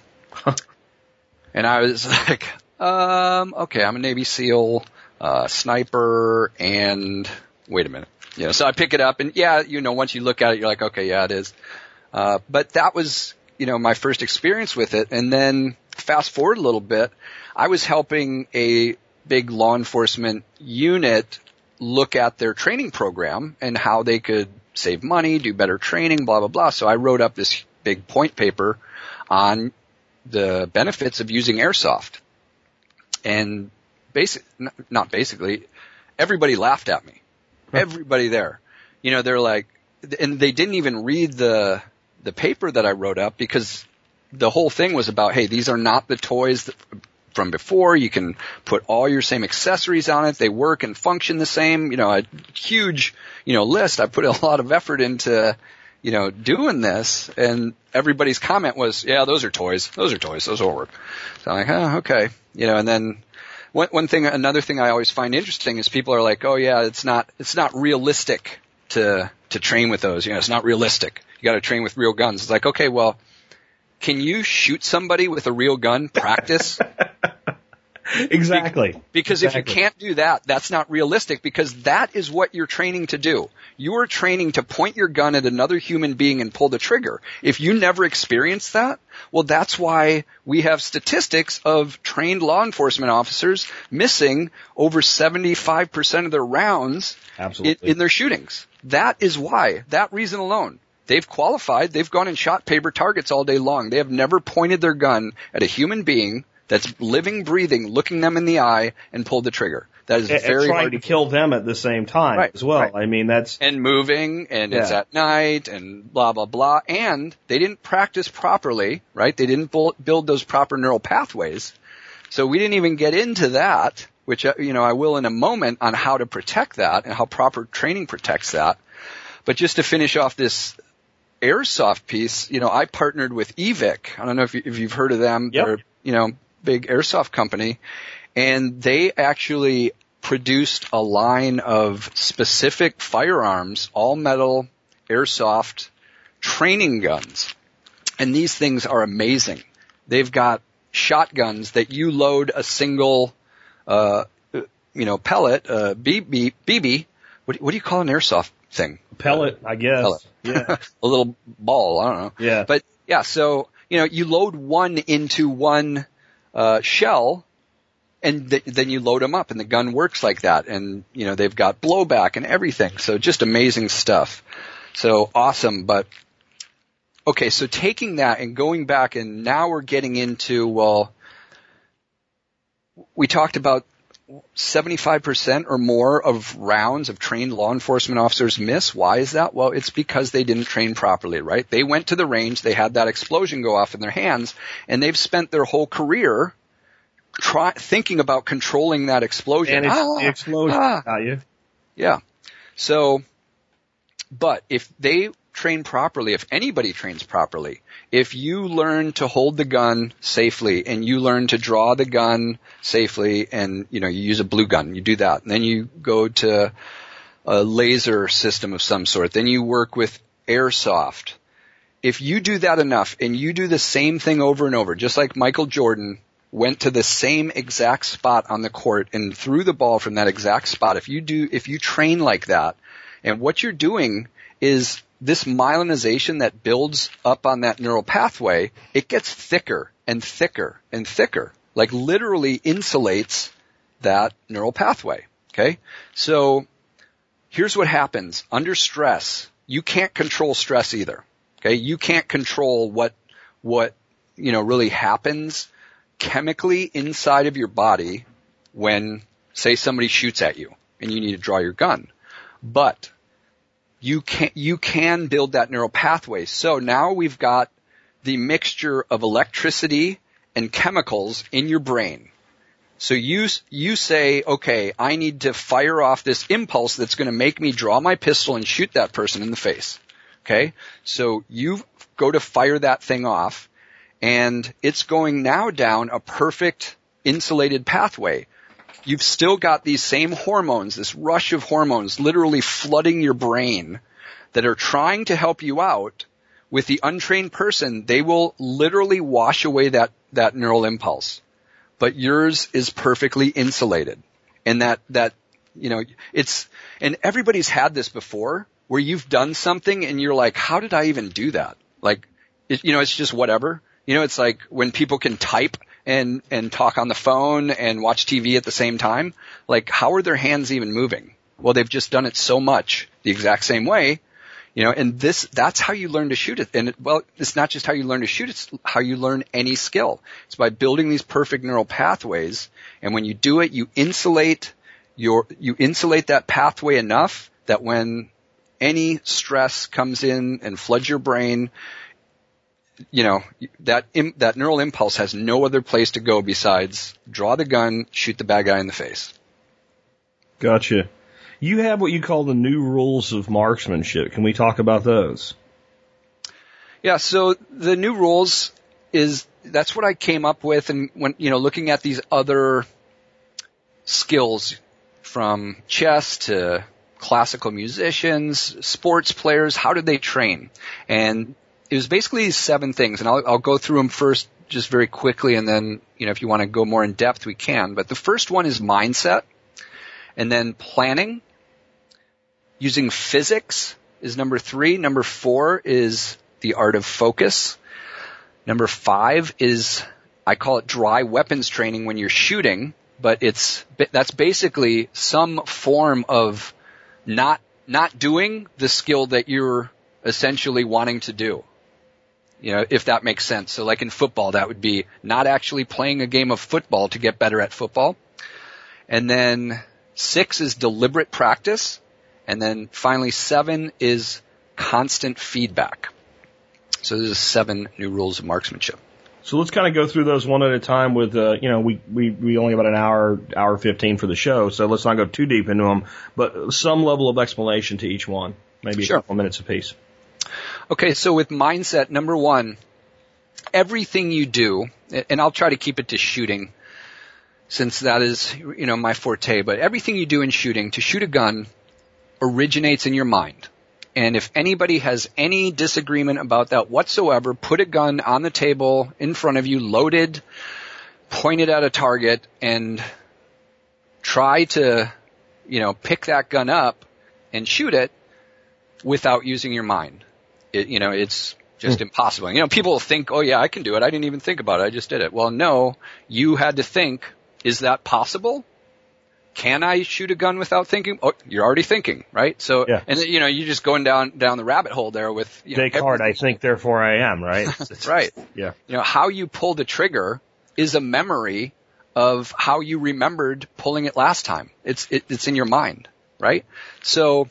And I was like, okay, I'm a Navy SEAL, sniper, and wait a minute. So I pick it up, and once you look at it, you're like, okay, yeah, it is. But that was, my first experience with it. And then fast forward a little bit, I was helping a big law enforcement unit look at their training program and how they could save money, do better training, blah, blah, blah. So I wrote up this big point paper on the benefits of using airsoft. And not basically, everybody laughed at me. Everybody there. They're like, and they didn't even read the the paper that I wrote up, because the whole thing was about, hey, these are not the toys from before. You can put all your same accessories on it. They work and function the same. A huge, list. I put a lot of effort into, doing this, and everybody's comment was, yeah, those are toys. Those will work. So I'm like, oh, okay. And then another thing I always find interesting is people are like, oh yeah, it's not realistic to train with those. It's not realistic. You got to train with real guns. It's like, okay, well, can you shoot somebody with a real gun? Practice? Exactly. Because if you can't do that, that's not realistic, because that is what you're training to do. You are training to point your gun at another human being and pull the trigger. If you never experience that, well, that's why we have statistics of trained law enforcement officers missing over 75% of their rounds in their shootings. That is why. That reason alone. They've qualified. They've gone and shot paper targets all day long. They have never pointed their gun at a human being that's living, breathing, looking them in the eye and pulled the trigger. That is very trying hard to kill them at the same time as well. Right. I mean, that's... And moving, and it's at night, and blah, blah, blah. And they didn't practice properly, right? They didn't build those proper neural pathways. So we didn't even get into that, which, I will in a moment, on how to protect that and how proper training protects that. But just to finish off this airsoft piece, I partnered with EVIC. I don't know if you've heard of them. Yep. They're, big airsoft company, and they actually produced a line of specific firearms, all metal airsoft training guns. And these things are amazing. They've got shotguns that you load a single, pellet, BB. What do you call an airsoft thing? Pellet, I guess. Pellet. Yeah. A little ball, I don't know. Yeah. But yeah, so, you load one into one shell, and then you load them up, and the gun works like that. And, they've got blowback and everything. So just amazing stuff. So awesome. But, okay, so taking that and going back, and now we're getting into, well, we talked about 75% or more of rounds of trained law enforcement officers miss. Why is that? Well, it's because they didn't train properly, right? They went to the range, they had that explosion go off in their hands, and they've spent their whole career thinking about controlling that explosion. And it's the explosion. Yeah. So, but if they train properly, if anybody trains properly, if you learn to hold the gun safely and you learn to draw the gun safely, and, you use a blue gun, you do that, and then you go to a laser system of some sort, then you work with airsoft. If you do that enough and you do the same thing over and over, just like Michael Jordan went to the same exact spot on the court and threw the ball from that exact spot, if you train like that, and what you're doing is this myelinization that builds up on that neural pathway, it gets thicker and thicker and thicker, like literally insulates that neural pathway. Okay? So here's what happens. Under stress, you can't control stress either. Okay? You can't control what really happens chemically inside of your body when, say, somebody shoots at you and you need to draw your gun. But you can build that neural pathway. So now we've got the mixture of electricity and chemicals in your brain. So you say, okay, I need to fire off this impulse that's going to make me draw my pistol and shoot that person in the face. Okay? So you go to fire that thing off, and it's going now down a perfect insulated pathway. You've still got these same hormones, this rush of hormones literally flooding your brain that are trying to help you out. With the untrained person, they will literally wash away that neural impulse. But yours is perfectly insulated. And and everybody's had this before, where you've done something and you're like, how did I even do that? Like, it's just whatever. It's like when people can type and talk on the phone and watch TV at the same time. Like, how are their hands even moving? Well, they've just done it so much the exact same way, and that's how you learn to shoot it. And it's not just how you learn to shoot, it's how you learn any skill. It's by building these perfect neural pathways. And when you do it, you insulate that pathway enough that when any stress comes in and floods your brain, that neural impulse has no other place to go besides draw the gun, shoot the bad guy in the face. Gotcha. You have what you call the new rules of marksmanship. Can we talk about those? Yeah, so the new rules that's what I came up with, and when, looking at these other skills from chess to classical musicians, sports players, how did they train? And it was basically 7 things, and I'll go through them first just very quickly, and then, if you want to go more in depth, we can. But the first one is mindset, and then planning. Using physics is number 3. Number 4 is the art of focus. Number 5 is, I call it dry weapons training when you're shooting, but that's basically some form of not doing the skill that you're essentially wanting to do. If that makes sense. So like in football, that would be not actually playing a game of football to get better at football. And then 6 is deliberate practice. And then finally 7 is constant feedback. So there's 7 new rules of marksmanship. So let's kind of go through those one at a time with, we only have about an hour 15 for the show, so let's not go too deep into them, but some level of explanation to each one, maybe Sure. A couple minutes apiece. Okay, so with mindset, number 1, everything you do, and I'll try to keep it to shooting, since that is, my forte, but everything you do in shooting, to shoot a gun, originates in your mind. And if anybody has any disagreement about that whatsoever, put a gun on the table in front of you, loaded, pointed at a target, and try to, pick that gun up and shoot it without using your mind. It's just impossible. People think, oh yeah, I can do it. I didn't even think about it. I just did it. Well, no, you had to think, is that possible? Can I shoot a gun without thinking? Oh, you're already thinking, right? So, yeah. And you're just going down the rabbit hole there with, Descartes, I think, therefore I am, right? Right. Yeah. How you pull the trigger is a memory of how you remembered pulling it last time. It's in your mind, right? So,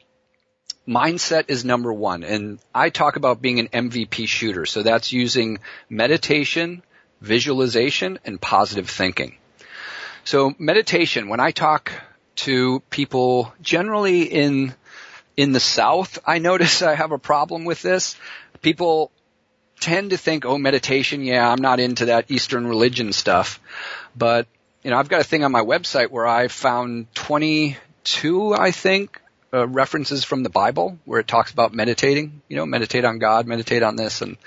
mindset is number 1. And I talk about being an MVP shooter. So that's using meditation, visualization, and positive thinking. So meditation, when I talk to people generally in the South, I notice I have a problem with this. People tend to think, oh, meditation, yeah, I'm not into that Eastern religion stuff. But, I've got a thing on my website where I found 22, I think, references from the Bible where it talks about meditating, meditate on God, meditate on this. And,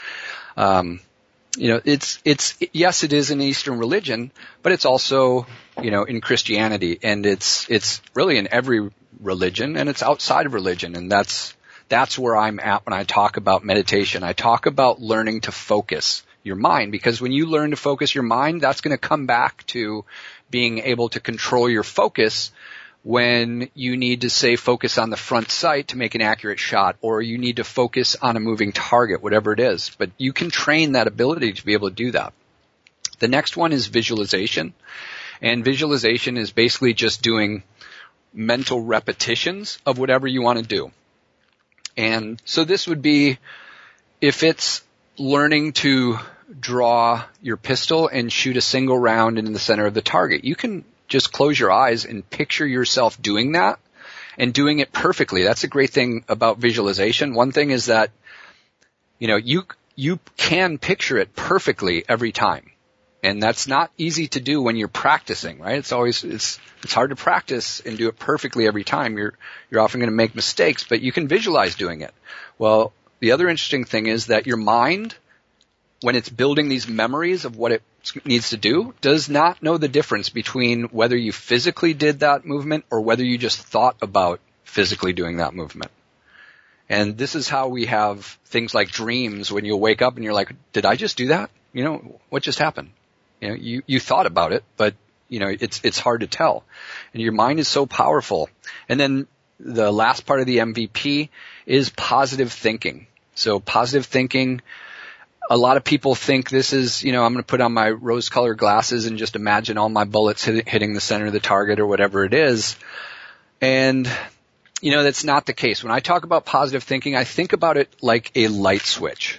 yes, it is an Eastern religion, but it's also, in Christianity, and it's really in every religion, and it's outside of religion. And that's where I'm at when I talk about meditation. I talk about learning to focus your mind, because when you learn to focus your mind, that's going to come back to being able to control your focus when you need to, say, focus on the front sight to make an accurate shot, or you need to focus on a moving target, whatever it is. But you can train that ability to be able to do that. The next one is visualization. And visualization is basically just doing mental repetitions of whatever you want to do. And so this would be, if it's learning to draw your pistol and shoot a single round into the center of the target, you can just close your eyes and picture yourself doing that and doing it perfectly. That's a great thing about visualization. One thing is that, you can picture it perfectly every time. And that's not easy to do when you're practicing, right? It's hard to practice and do it perfectly every time. You're often going to make mistakes, but you can visualize doing it. Well, the other interesting thing is that your mind, when it's building these memories of what it needs to do, does not know the difference between whether you physically did that movement or whether you just thought about physically doing that movement. And this is how we have things like dreams, when you'll wake up and you're like, did I just do that? What just happened? You thought about it, but it's hard to tell. And your mind is so powerful. And then the last part of the MVP is positive thinking. So positive thinking, a lot of people think this is, I'm going to put on my rose-colored glasses and just imagine all my bullets hitting the center of the target or whatever it is. And, that's not the case. When I talk about positive thinking, I think about it like a light switch.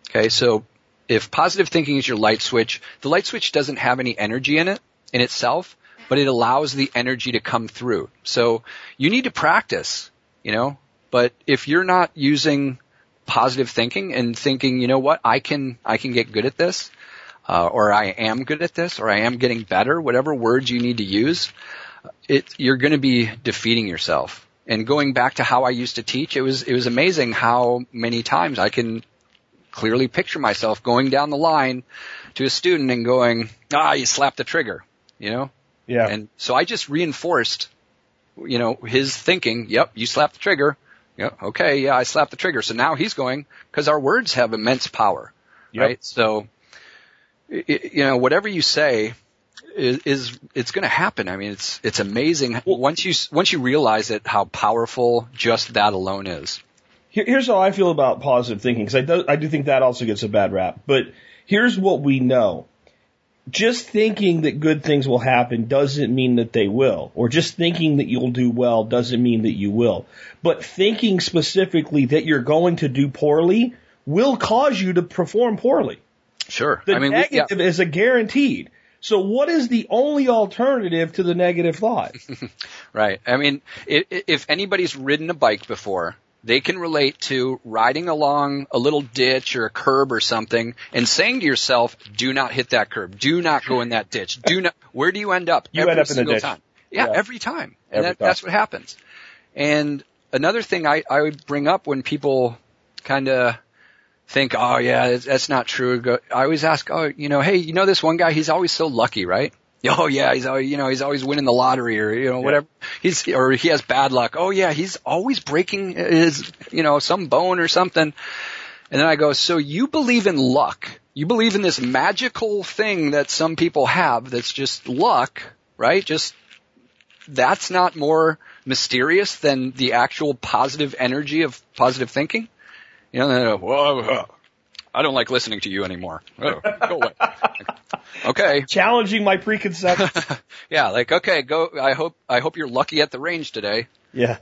Okay, so if positive thinking is your light switch, the light switch doesn't have any energy in it, in itself, but it allows the energy to come through. So you need to practice, but if you're not using positive thinking and thinking, you know what, I can get good at this, or I am good at this, or I am getting better, whatever words you need to use, you're going to be defeating yourself. And going back to how I used to teach, it was amazing how many times I can clearly picture myself going down the line to a student and going, you slapped the trigger, Yeah. And so I just reinforced, his thinking, yep, you slapped the trigger. Yeah, okay, yeah, I slapped the trigger. So now he's going, because our words have immense power, right? So, whatever you say is it's going to happen. I mean, it's amazing once you realize it, how powerful just that alone is. Here's how I feel about positive thinking, because I do think that also gets a bad rap. But here's what we know. Just thinking that good things will happen doesn't mean that they will. Or just thinking that you'll do well doesn't mean that you will. But thinking specifically that you're going to do poorly will cause you to perform poorly. Sure. The negative is a guaranteed. So what is the only alternative to the negative thought? Right. I mean, if anybody's ridden a bike before, they can relate to riding along a little ditch or a curb or something and saying to yourself, do not hit that curb. Do not go in that ditch. Where do you end up? You end up in the ditch. Time. Yeah, every time. And that's what happens. And another thing I would bring up when people kind of think, oh yeah, that's not true. I always ask, hey, this one guy, he's always so lucky, right? Oh yeah, he's always winning the lottery or, whatever. He has bad luck. Oh yeah, he's always breaking his, some bone or something. And then I go, so you believe in luck. You believe in this magical thing that some people have that's just luck, right? Just, that's not more mysterious than the actual positive energy of positive thinking? Whoa, I don't like listening to you anymore. Oh, go away. Okay. Challenging my preconceptions. Yeah, okay, go. I hope you're lucky at the range today. Yeah.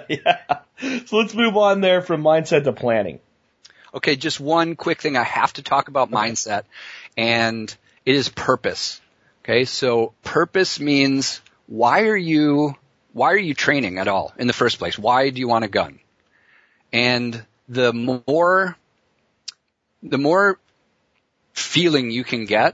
So let's move on there from mindset to planning. Okay, just one quick thing. I have to talk about mindset, and it is purpose. Okay, so purpose means why are you training at all in the first place? Why do you want a gun? And the more feeling you can get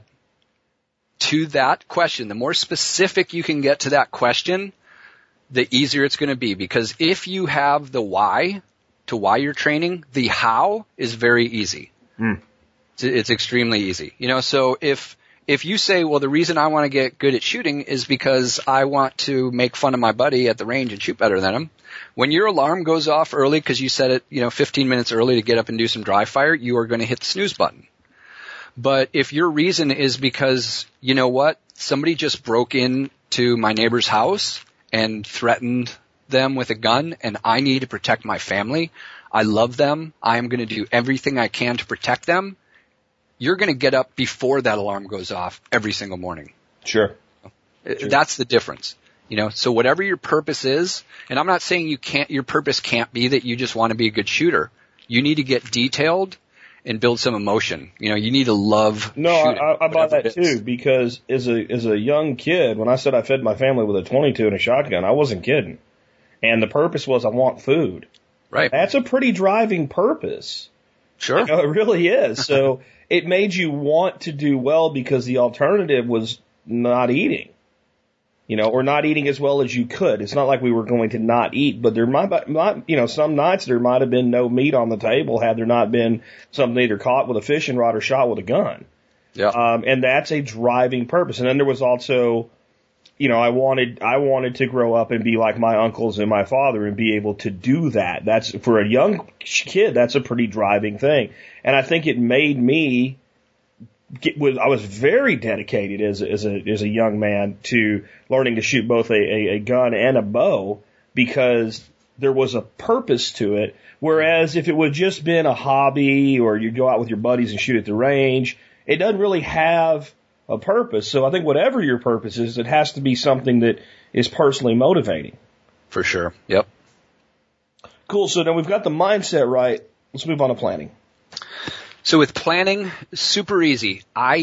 to that question, the more specific you can get to that question, the easier it's going to be. Because if you have the why to why you're training, the how is very easy. It's extremely easy. So if you say, well, the reason I want to get good at shooting is because I want to make fun of my buddy at the range and shoot better than him, when your alarm goes off early because you set it, 15 minutes early to get up and do some dry fire, you are going to hit the snooze button. But if your reason is because, somebody just broke into my neighbor's house and threatened them with a gun and I need to protect my family, I love them, I am going to do everything I can to protect them, you're going to get up before that alarm goes off every single morning. Sure. That's the difference. So whatever your purpose is, and I'm not saying your purpose can't be that you just want to be a good shooter. You need to get detailed and build some emotion. You need to love shooting. I buy that too, because as a young kid, when I said I fed my family with a 22 and a shotgun, I wasn't kidding. And the purpose was I want food. Right. That's a pretty driving purpose. Sure. It really is. So it made you want to do well because the alternative was not eating. Or not eating as well as you could. It's not like we were going to not eat, but there might, some nights there might have been no meat on the table had there not been something either caught with a fishing rod or shot with a gun. Yeah. And that's a driving purpose. And then there was also, I wanted to grow up and be like my uncles and my father and be able to do that. That's, for a young kid, that's a pretty driving thing. And I think it made me I was very dedicated as a young man to learning to shoot both a gun and a bow because there was a purpose to it. Whereas if it would just been a hobby or you go out with your buddies and shoot at the range, it doesn't really have a purpose. So I think whatever your purpose is, it has to be something that is personally motivating. For sure. Yep. Cool. So now we've got the mindset right. Let's move on to planning. So with planning, super easy.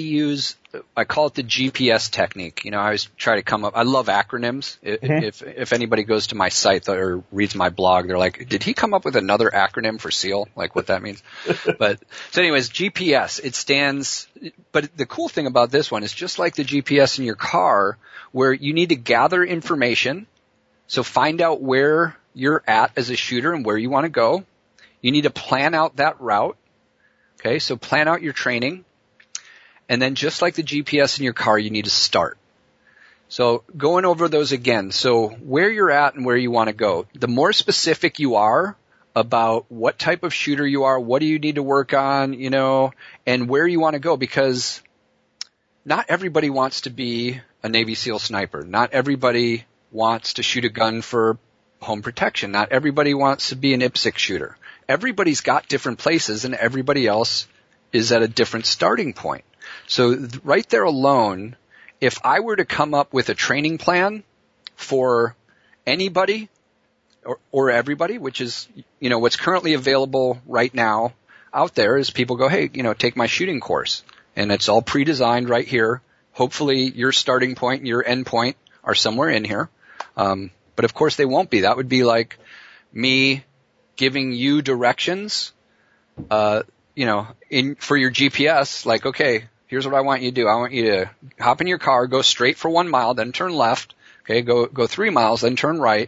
I call it the GPS technique. I always try to come up, I love acronyms. If anybody goes to my site or reads my blog, they're like, did he come up with another acronym for SEAL? Like what that means? So anyways, GPS, it stands, but the cool thing about this one is just like the GPS in your car, where you need to gather information. So find out where you're at as a shooter and where you want to go. You need to plan out that route. Okay, so plan out your training. And then just like the GPS in your car, you need to start. So going over those again. So where you're at and where you want to go. The more specific you are about what type of shooter you are, what do you need to work on, and where you want to go, because not everybody wants to be a Navy SEAL sniper. Not everybody wants to shoot a gun for home protection. Not everybody wants to be an IPSC shooter. Everybody's got different places, and everybody else is at a different starting point. So right there alone, if I were to come up with a training plan for anybody or everybody, which is, what's currently available right now out there, is people go, hey, take my shooting course. And it's all pre-designed right here. Hopefully your starting point and your end point are somewhere in here. But of course they won't be. That would be like me giving you directions, for your GPS, like, okay, here's what I want you to do. I want you to hop in your car, go straight for 1 mile, then turn left. Okay, go 3 miles, then turn right.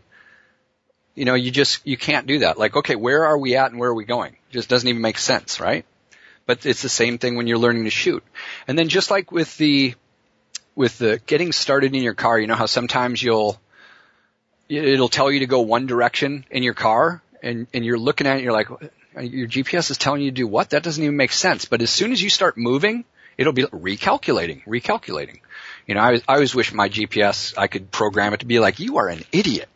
You can't do that. Like, okay, where are we at and where are we going? It just doesn't even make sense, right? But it's the same thing when you're learning to shoot. And then just like with the getting started in your car, how sometimes it'll tell you to go one direction in your car, and you're looking at it and you're like, your GPS is telling you to do what? That doesn't even make sense. But as soon as you start moving, it'll be recalculating. I always wish my GPS, I could program it to be like, you are an idiot.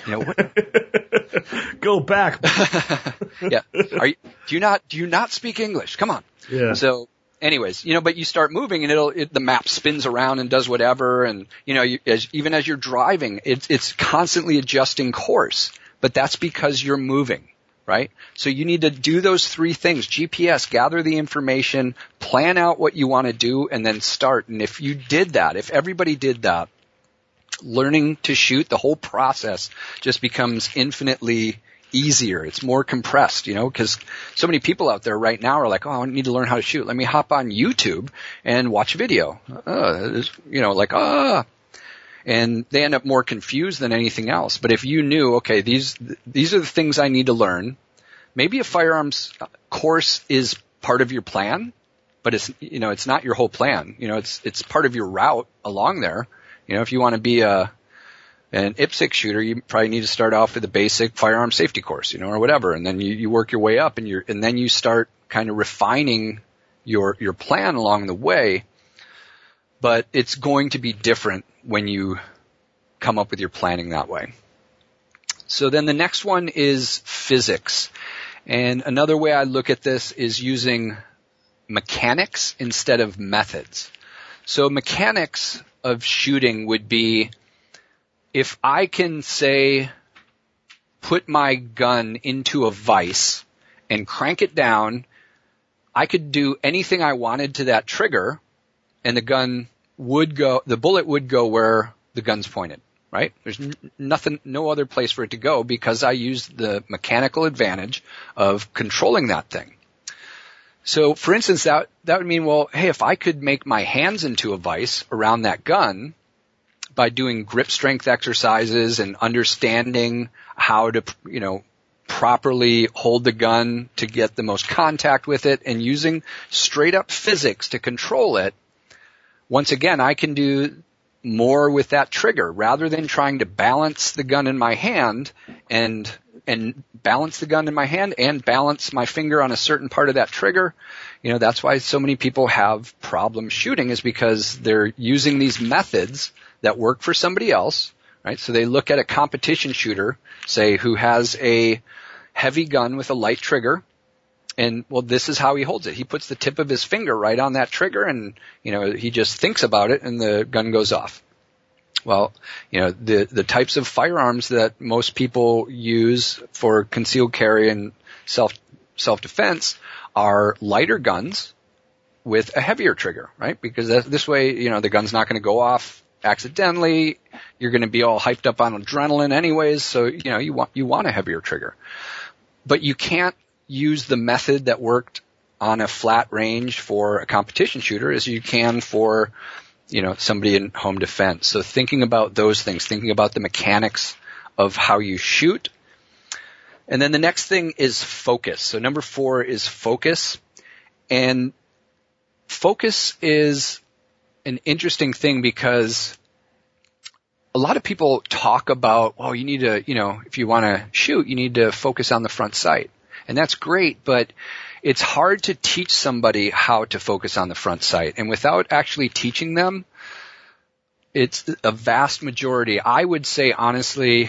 What? Go back. Yeah. Do you not speak English? Come on. Yeah. So anyways, but you start moving and the map spins around and does whatever. And, even as you're driving, it's constantly adjusting course, but that's because you're moving, right? So you need to do those three things: GPS, gather the information, plan out what you want to do, and then start. And if everybody did that, learning to shoot, the whole process just becomes infinitely easier. It's more compressed, because so many people out there right now are like, oh, I need to learn how to shoot. Let me hop on YouTube and watch a video. And they end up more confused than anything else. But if you knew, okay, these are the things I need to learn, maybe a firearms course is part of your plan, but it's not your whole plan. It's part of your route along there. If you want to be an IPSC shooter, you probably need to start off with a basic firearm safety course, or whatever. And then you work your way up and then you start kind of refining your plan along the way. But it's going to be different when you come up with your planning that way. So then the next one is physics. And another way I look at this is using mechanics instead of methods. So mechanics of shooting would be, if I can say, put my gun into a vise and crank it down, I could do anything I wanted to that trigger, and the bullet would go where the gun's pointed, right? There's no other place for it to go, because I used the mechanical advantage of controlling that thing. So, for instance, that would mean, well, hey, if I could make my hands into a vise around that gun by doing grip strength exercises and understanding how to, properly hold the gun to get the most contact with it, and using straight up physics to control it, once again, I can do more with that trigger rather than trying to balance the gun in my hand and balance the gun in my hand and balance my finger on a certain part of that trigger. That's why so many people have problems shooting, is because they're using these methods that work for somebody else, right? So they look at a competition shooter, say, who has a heavy gun with a light trigger, and, well, this is how he holds it. He puts the tip of his finger right on that trigger, and, he just thinks about it, and the gun goes off. Well, the types of firearms that most people use for concealed carry and self-defense are lighter guns with a heavier trigger, right? Because this way, the gun's not going to go off accidentally. You're going to be all hyped up on adrenaline anyways, so, you want a heavier trigger. But you can't use the method that worked on a flat range for a competition shooter as you can for, somebody in home defense. So thinking about those things, thinking about the mechanics of how you shoot. And then the next thing is focus. So number 4 is focus. And focus is an interesting thing because a lot of people talk about, well, you need to, if you want to shoot, you need to focus on the front sight. And that's great, but it's hard to teach somebody how to focus on the front sight. And without actually teaching them, it's a vast majority. I would say, honestly,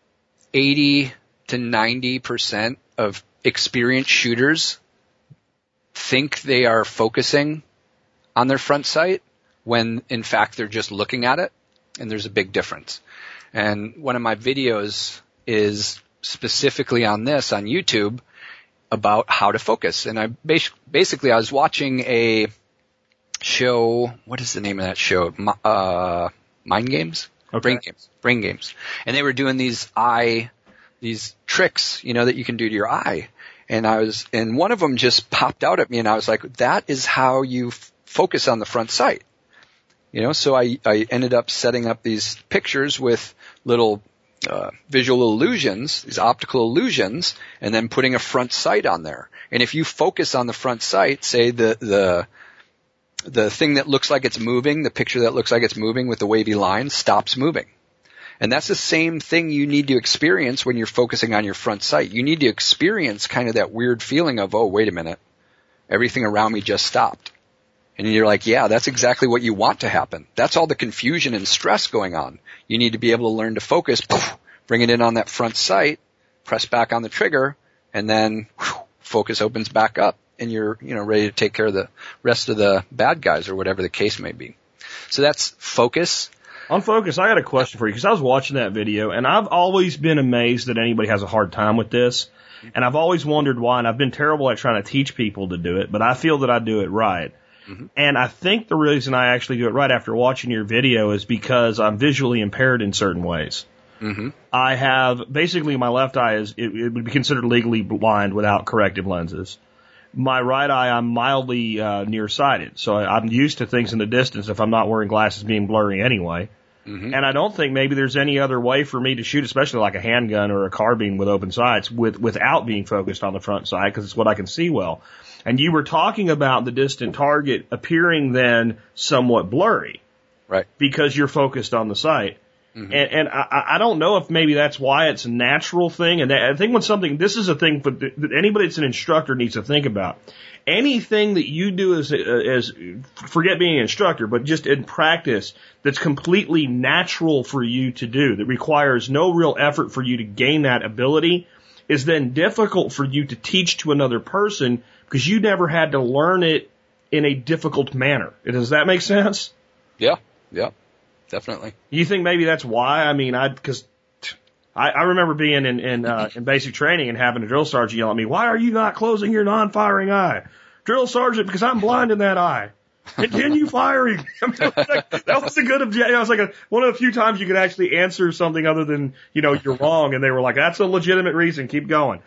80 to 90% of experienced shooters think they are focusing on their front sight when, in fact, they're just looking at it, and there's a big difference. And one of my videos is specifically on this on YouTube about how to focus. And I basically I was watching a show. What is the name of that show? Mind Games? Okay. Brain Games. And they were doing these tricks, that you can do to your eye. And one of them just popped out at me, and I was like, that is how you focus on the front sight. So I ended up setting up these pictures with little visual illusions, these optical illusions, and then putting a front sight on there. And if you focus on the front sight, say the thing that looks like it's moving, the picture that looks like it's moving with the wavy line stops moving. And that's the same thing you need to experience when you're focusing on your front sight. You need to experience kind of that weird feeling of, oh, wait a minute, everything around me just stopped. And you're like, yeah, that's exactly what you want to happen. That's all the confusion and stress going on. You need to be able to learn to focus, bring it in on that front sight, press back on the trigger, and then focus opens back up, and you're ready to take care of the rest of the bad guys or whatever the case may be. So that's focus. On focus, I got a question for you because I was watching that video, and I've always been amazed that anybody has a hard time with this, and I've always wondered why, and I've been terrible at trying to teach people to do it, but I feel that I do it right. Mm-hmm. And I think the reason I actually do it right after watching your video is because I'm visually impaired in certain ways. Mm-hmm. I have, basically my left eye it would be considered legally blind without corrective lenses. My right eye, I'm mildly nearsighted, so I'm used to things in the distance if I'm not wearing glasses being blurry anyway. Mm-hmm. And I don't think maybe there's any other way for me to shoot, especially like a handgun or a carbine with open sights, without being focused on the front sight, because it's what I can see well. And you were talking about the distant target appearing then somewhat blurry. Right. Because you're focused on the sight. Mm-hmm. And I don't know if maybe that's why it's a natural thing. And I think this is a thing that anybody that's an instructor needs to think about. Anything that you do as forget being an instructor, but just in practice, that's completely natural for you to do, that requires no real effort for you to gain that ability, is then difficult for you to teach to another person because you never had to learn it in a difficult manner. Does that make sense? Yeah, definitely. You think maybe that's why? I mean, because I remember being in basic training and having a drill sergeant yell at me, "Why are you not closing your non-firing eye?" "Drill sergeant, because I'm blind in that eye." "Continue firing." I mean, that was a good objection. It was like one of the few times you could actually answer something other than, you're wrong. And they were like, "That's a legitimate reason. Keep going."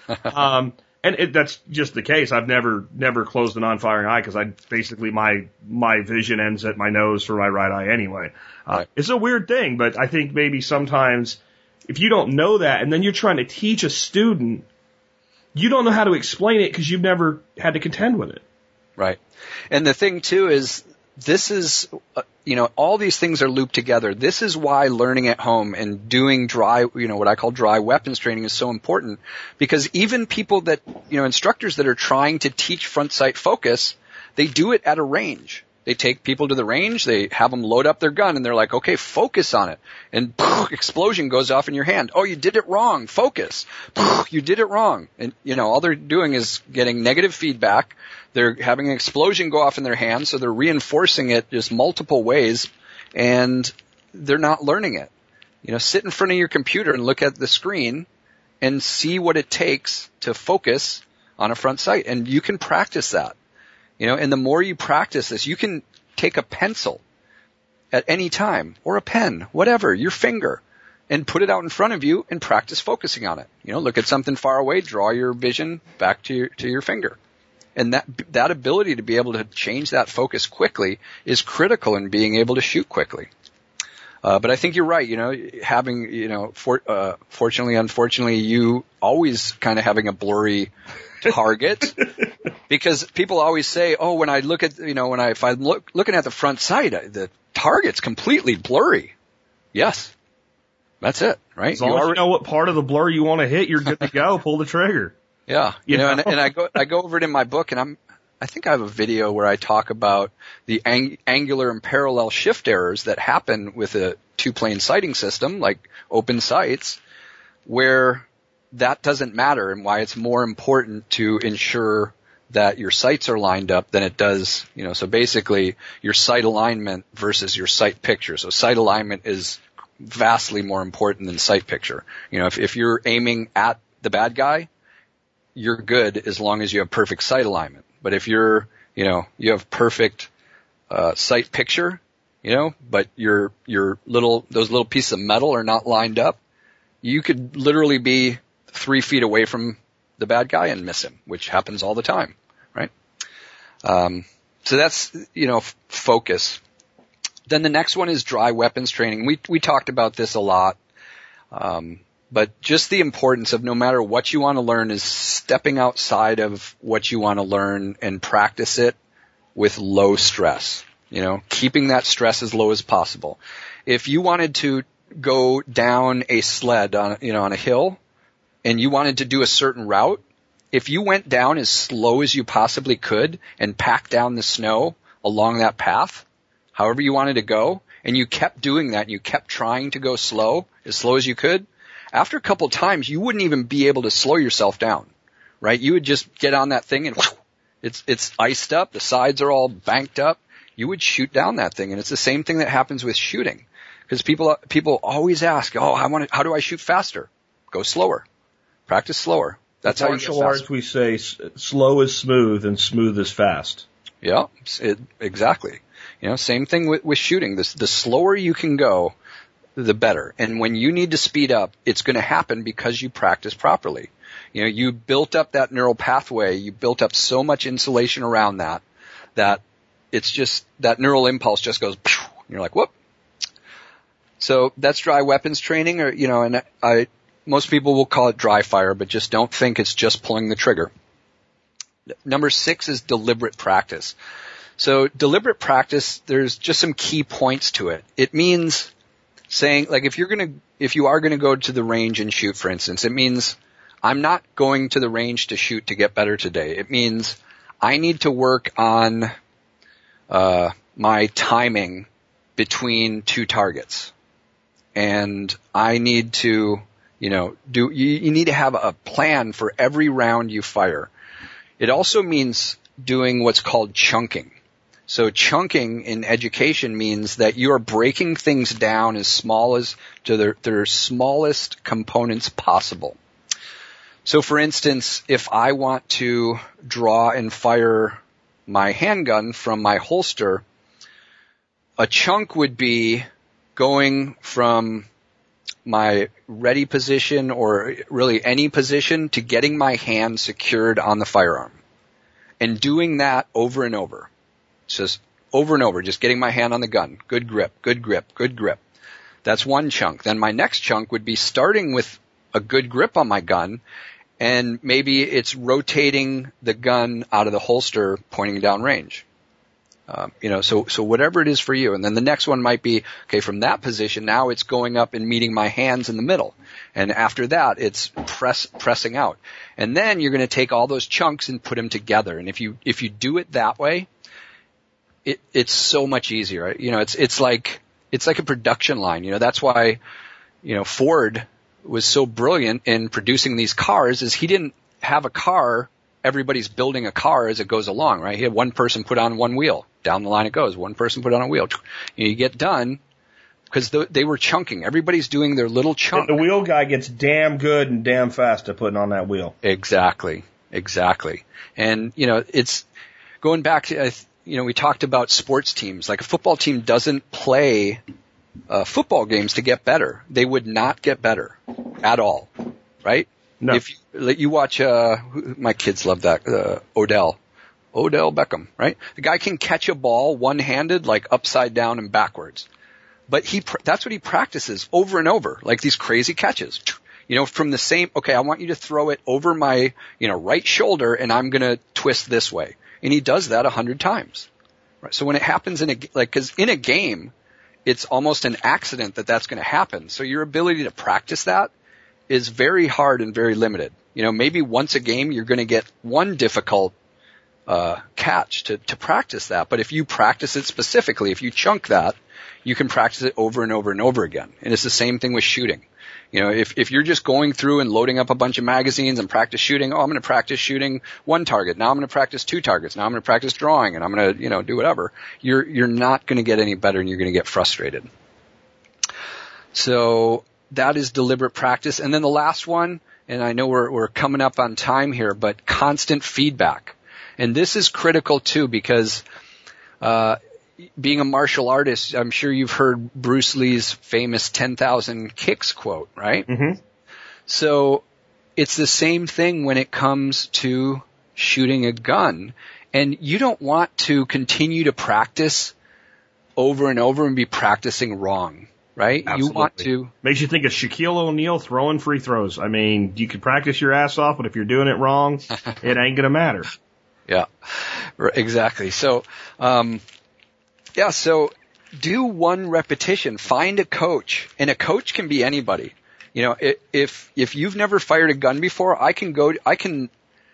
That's just the case. I've never closed a non-firing eye because basically my vision ends at my nose for my right eye anyway. Right. It's a weird thing, but I think maybe sometimes if you don't know that and then you're trying to teach a student, you don't know how to explain it because you've never had to contend with it. Right. And the thing too is this is, all these things are looped together. This is why learning at home and doing dry, what I call dry weapons training is so important, because even people that, instructors that are trying to teach front sight focus, they do it at a range. They take people to the range, they have them load up their gun, and they're like, okay, focus on it. And explosion goes off in your hand. Oh, you did it wrong. Focus. You did it wrong. And, all they're doing is getting negative feedback. They're having an explosion go off in their hand, so they're reinforcing it just multiple ways, and they're not learning it. Sit in front of your computer and look at the screen and see what it takes to focus on a front sight. And you can practice that, and the more you practice this, you can take a pencil at any time or a pen, whatever, your finger, and put it out in front of you and practice focusing on it. Look at something far away, draw your vision back to your finger. And that ability to be able to change that focus quickly is critical in being able to shoot quickly. But I think you're right, having, fortunately, unfortunately, you always kind of having a blurry target because people always say, oh, when I look at, if I'm looking at the front sight, the target's completely blurry. Yes. That's it, right? As long as you know what part of the blur you want to hit, you're good to go. Pull the trigger. Yeah, and I go over it in my book, and I think I have a video where I talk about the angular and parallel shift errors that happen with a two-plane sighting system, like open sights, where that doesn't matter and why it's more important to ensure that your sights are lined up than it does, so basically your sight alignment versus your sight picture. So sight alignment is vastly more important than sight picture. If you're aiming at the bad guy, you're good as long as you have perfect sight alignment. But if you have perfect sight picture, but those little pieces of metal are not lined up, you could literally be 3 feet away from the bad guy and miss him, which happens all the time, right? So that's, focus. Then the next one is dry weapons training. We talked about this a lot. But just the importance of no matter what you want to learn is stepping outside of what you want to learn and practice it with low stress, keeping that stress as low as possible. If you wanted to go down a sled on a hill and you wanted to do a certain route, if you went down as slow as you possibly could and packed down the snow along that path, however you wanted to go, and you kept doing that and you kept trying to go slow as you could, after a couple of times, you wouldn't even be able to slow yourself down, right? You would just get on that thing and it's iced up. The sides are all banked up. You would shoot down that thing. And it's the same thing that happens with shooting. Because people always ask, how do I shoot faster? Go slower. Practice slower. That's how you get faster. Martial arts, we say slow is smooth and smooth is fast. Yeah, exactly. Same thing with shooting. The slower you can go, the better. And when you need to speed up, it's going to happen because you practice properly. You built up that neural pathway. You built up so much insulation around that it's just, that neural impulse just goes, and you're like, whoop. So that's dry weapons training, and most people will call it dry fire, but just don't think it's just pulling the trigger. Number 6 is deliberate practice. So deliberate practice, there's just some key points to it. It means saying, like, if you are gonna go to the range and shoot, for instance, it means I'm not going to the range to shoot to get better today. It means I need to work on my timing between two targets, and I need to, you need to have a plan for every round you fire. It also means doing what's called chunking. So chunking in education means that you are breaking things down as small as to their smallest components possible. So for instance, if I want to draw and fire my handgun from my holster, a chunk would be going from my ready position or really any position to getting my hand secured on the firearm and doing that over and over. Just over and over, just getting my hand on the gun. Good grip, good grip, good grip. That's one chunk. Then my next chunk would be starting with a good grip on my gun, and maybe it's rotating the gun out of the holster, pointing down range. So whatever it is for you. And then the next one might be, okay, from that position, now it's going up and meeting my hands in the middle. And after that, it's pressing out. And then you're going to take all those chunks and put them together. And if you do it that way, it's so much easier. It's like a production line. That's why, Ford was so brilliant in producing these cars, is he didn't have a car. Everybody's building a car as it goes along, right? He had one person put on one wheel. Down the line it goes. One person put on a wheel. You get done because they were chunking. Everybody's doing their little chunk. And the wheel guy gets damn good and damn fast at putting on that wheel. Exactly. Exactly. And, it's going back to, we talked about sports teams. Like a football team doesn't play football games to get better. They would not get better at all, right? No. If you watch, my kids love that, Odell Beckham, right? The guy can catch a ball one-handed, like upside down and backwards. But that's what he practices over and over, like these crazy catches. From the same, okay, I want you to throw it over my, right shoulder and I'm going to twist this way. And he does that 100 times. Right? So when it happens cause in a game, it's almost an accident that that's going to happen. So your ability to practice that is very hard and very limited. Maybe once a game you're going to get one difficult catch to practice that. But if you practice it specifically, if you chunk that, you can practice it over and over and over again. And it's the same thing with shooting. If you're just going through and loading up a bunch of magazines and practice shooting, I'm going to practice shooting one target. Now I'm going to practice two targets. Now I'm going to practice drawing and I'm going to, do whatever. You're not going to get any better and you're going to get frustrated. So that is deliberate practice. And then the last one, and I know we're coming up on time here, but constant feedback. And this is critical too because, being a martial artist, I'm sure you've heard Bruce Lee's famous 10,000 kicks quote, right? Mm-hmm. So it's the same thing when it comes to shooting a gun. And you don't want to continue to practice over and over and be practicing wrong, right? Absolutely. You want to. Makes you think of Shaquille O'Neal throwing free throws. I mean, you can practice your ass off, but if you're doing it wrong, it ain't going to matter. Yeah, exactly. So, so do one repetition. Find a coach, and a coach can be anybody. If you've never fired a gun before, I can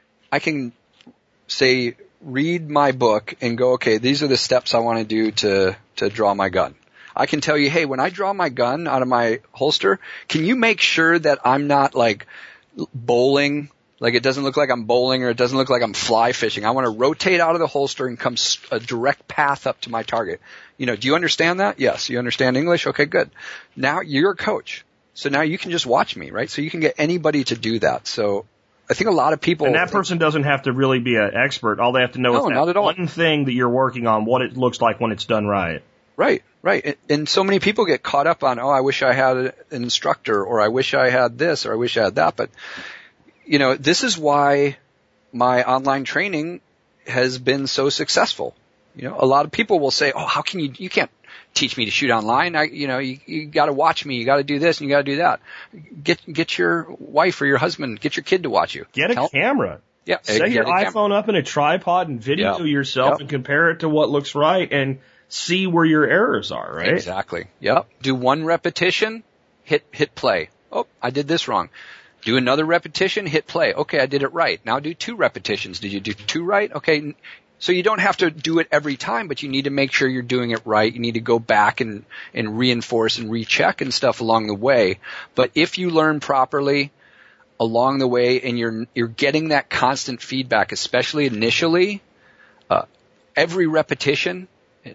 say, read my book and go, okay, these are the steps I want to do to draw my gun. I can tell you, hey, when I draw my gun out of my holster, can you make sure that I'm not like bowling? Like it doesn't look like I'm bowling or it doesn't look like I'm fly fishing. I want to rotate out of the holster and come a direct path up to my target. Do you understand that? Yes. You understand English? Okay, good. Now you're a coach. So now you can just watch me, right? So you can get anybody to do that. So I think a lot of people. And that person doesn't have to really be an expert. All they have to know is that one thing that you're working on, what it looks like when it's done right. Right. And so many people get caught up on, I wish I had an instructor or I wish I had this or I wish I had that. But this is why my online training has been so successful. A lot of people will say, how can you can't teach me to shoot online. You got to watch me. You got to do this and you got to do that. Get your wife or your husband, get your kid to watch you. Get a camera. Yeah. Set your iPhone up in a tripod and video yourself and compare it to what looks right and see where your errors are, right? Exactly. Yep. Do one repetition, hit play. Oh, I did this wrong. Do another repetition, hit play. Okay, I did it right. Now do 2 repetitions. Did you do 2 right? Okay. So you don't have to do it every time, but you need to make sure you're doing it right. You need to go back and reinforce and recheck and stuff along the way. But if you learn properly along the way and you're getting that constant feedback, especially initially, every repetition,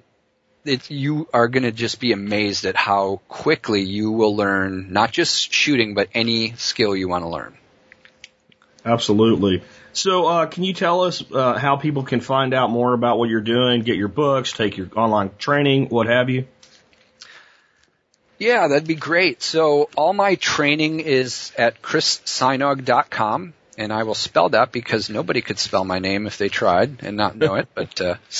you are going to just be amazed at how quickly you will learn not just shooting, but any skill you want to learn. Absolutely. So can you tell us how people can find out more about what you're doing, get your books, take your online training, what have you? Yeah, that'd be great. So all my training is at chrissinog.com, and I will spell that because nobody could spell my name if they tried and not know it, but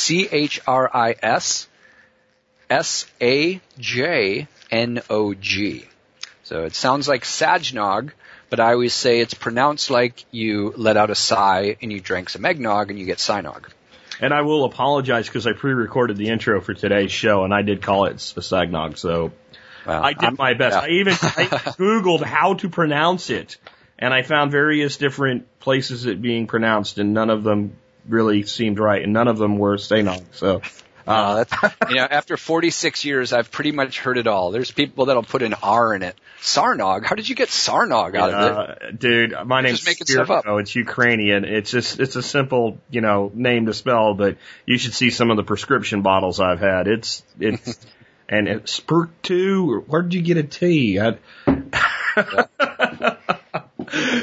ChrisSajnog. So it sounds like Sajnog, but I always say it's pronounced like you let out a sigh and you drank some eggnog and you get Sinog. And I will apologize because I pre-recorded the intro for today's show and I did call it Sajnog, so I did my best. Yeah. I Googled how to pronounce it, and I found various different places it being pronounced, and none of them really seemed right, and none of them were Sajnog, so... after 46 years, I've pretty much heard it all. There's people that'll put an R in it. Sarnog? How did you get Sarnog out of it? Dude, my name's Spirko. It's Ukrainian. It's a simple, name to spell, but you should see some of the prescription bottles I've had. It's and it's Spirk2, where did you get a T? But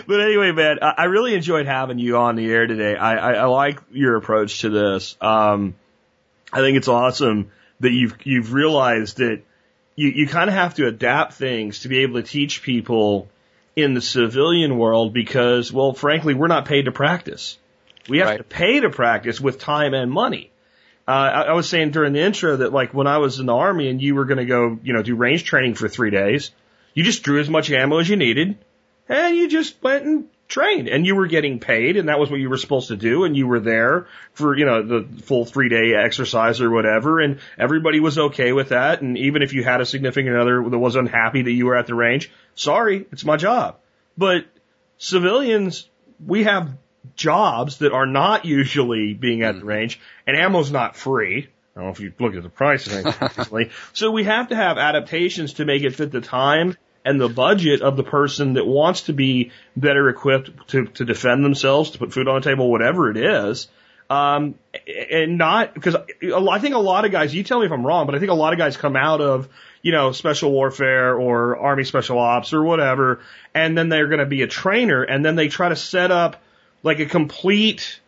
But anyway, man, I really enjoyed having you on the air today. I like your approach to this. I think it's awesome that you've realized that you kind of have to adapt things to be able to teach people in the civilian world because, well, frankly, we're not paid to practice. We have to pay to practice with time and money. I was saying during the intro that, like, when I was in the Army and you were going to go, do range training for 3 days, you just drew as much ammo as you needed, and you just went and trained, and you were getting paid, and that was what you were supposed to do, and you were there for, the full 3-day exercise or whatever, and everybody was okay with that, and even if you had a significant other that was unhappy that you were at the range, sorry, it's my job. But civilians, we have jobs that are not usually being at the range, and ammo's not free. I don't know if you look at the price of things recently. So we have to have adaptations to make it fit the time and the budget of the person that wants to be better equipped to defend themselves, to put food on the table, whatever it is. And not, because I think a lot of guys, you tell me if I'm wrong, but I think a lot of guys come out of, special warfare or Army special ops or whatever, and then they're going to be a trainer, and then they try to set up like a complete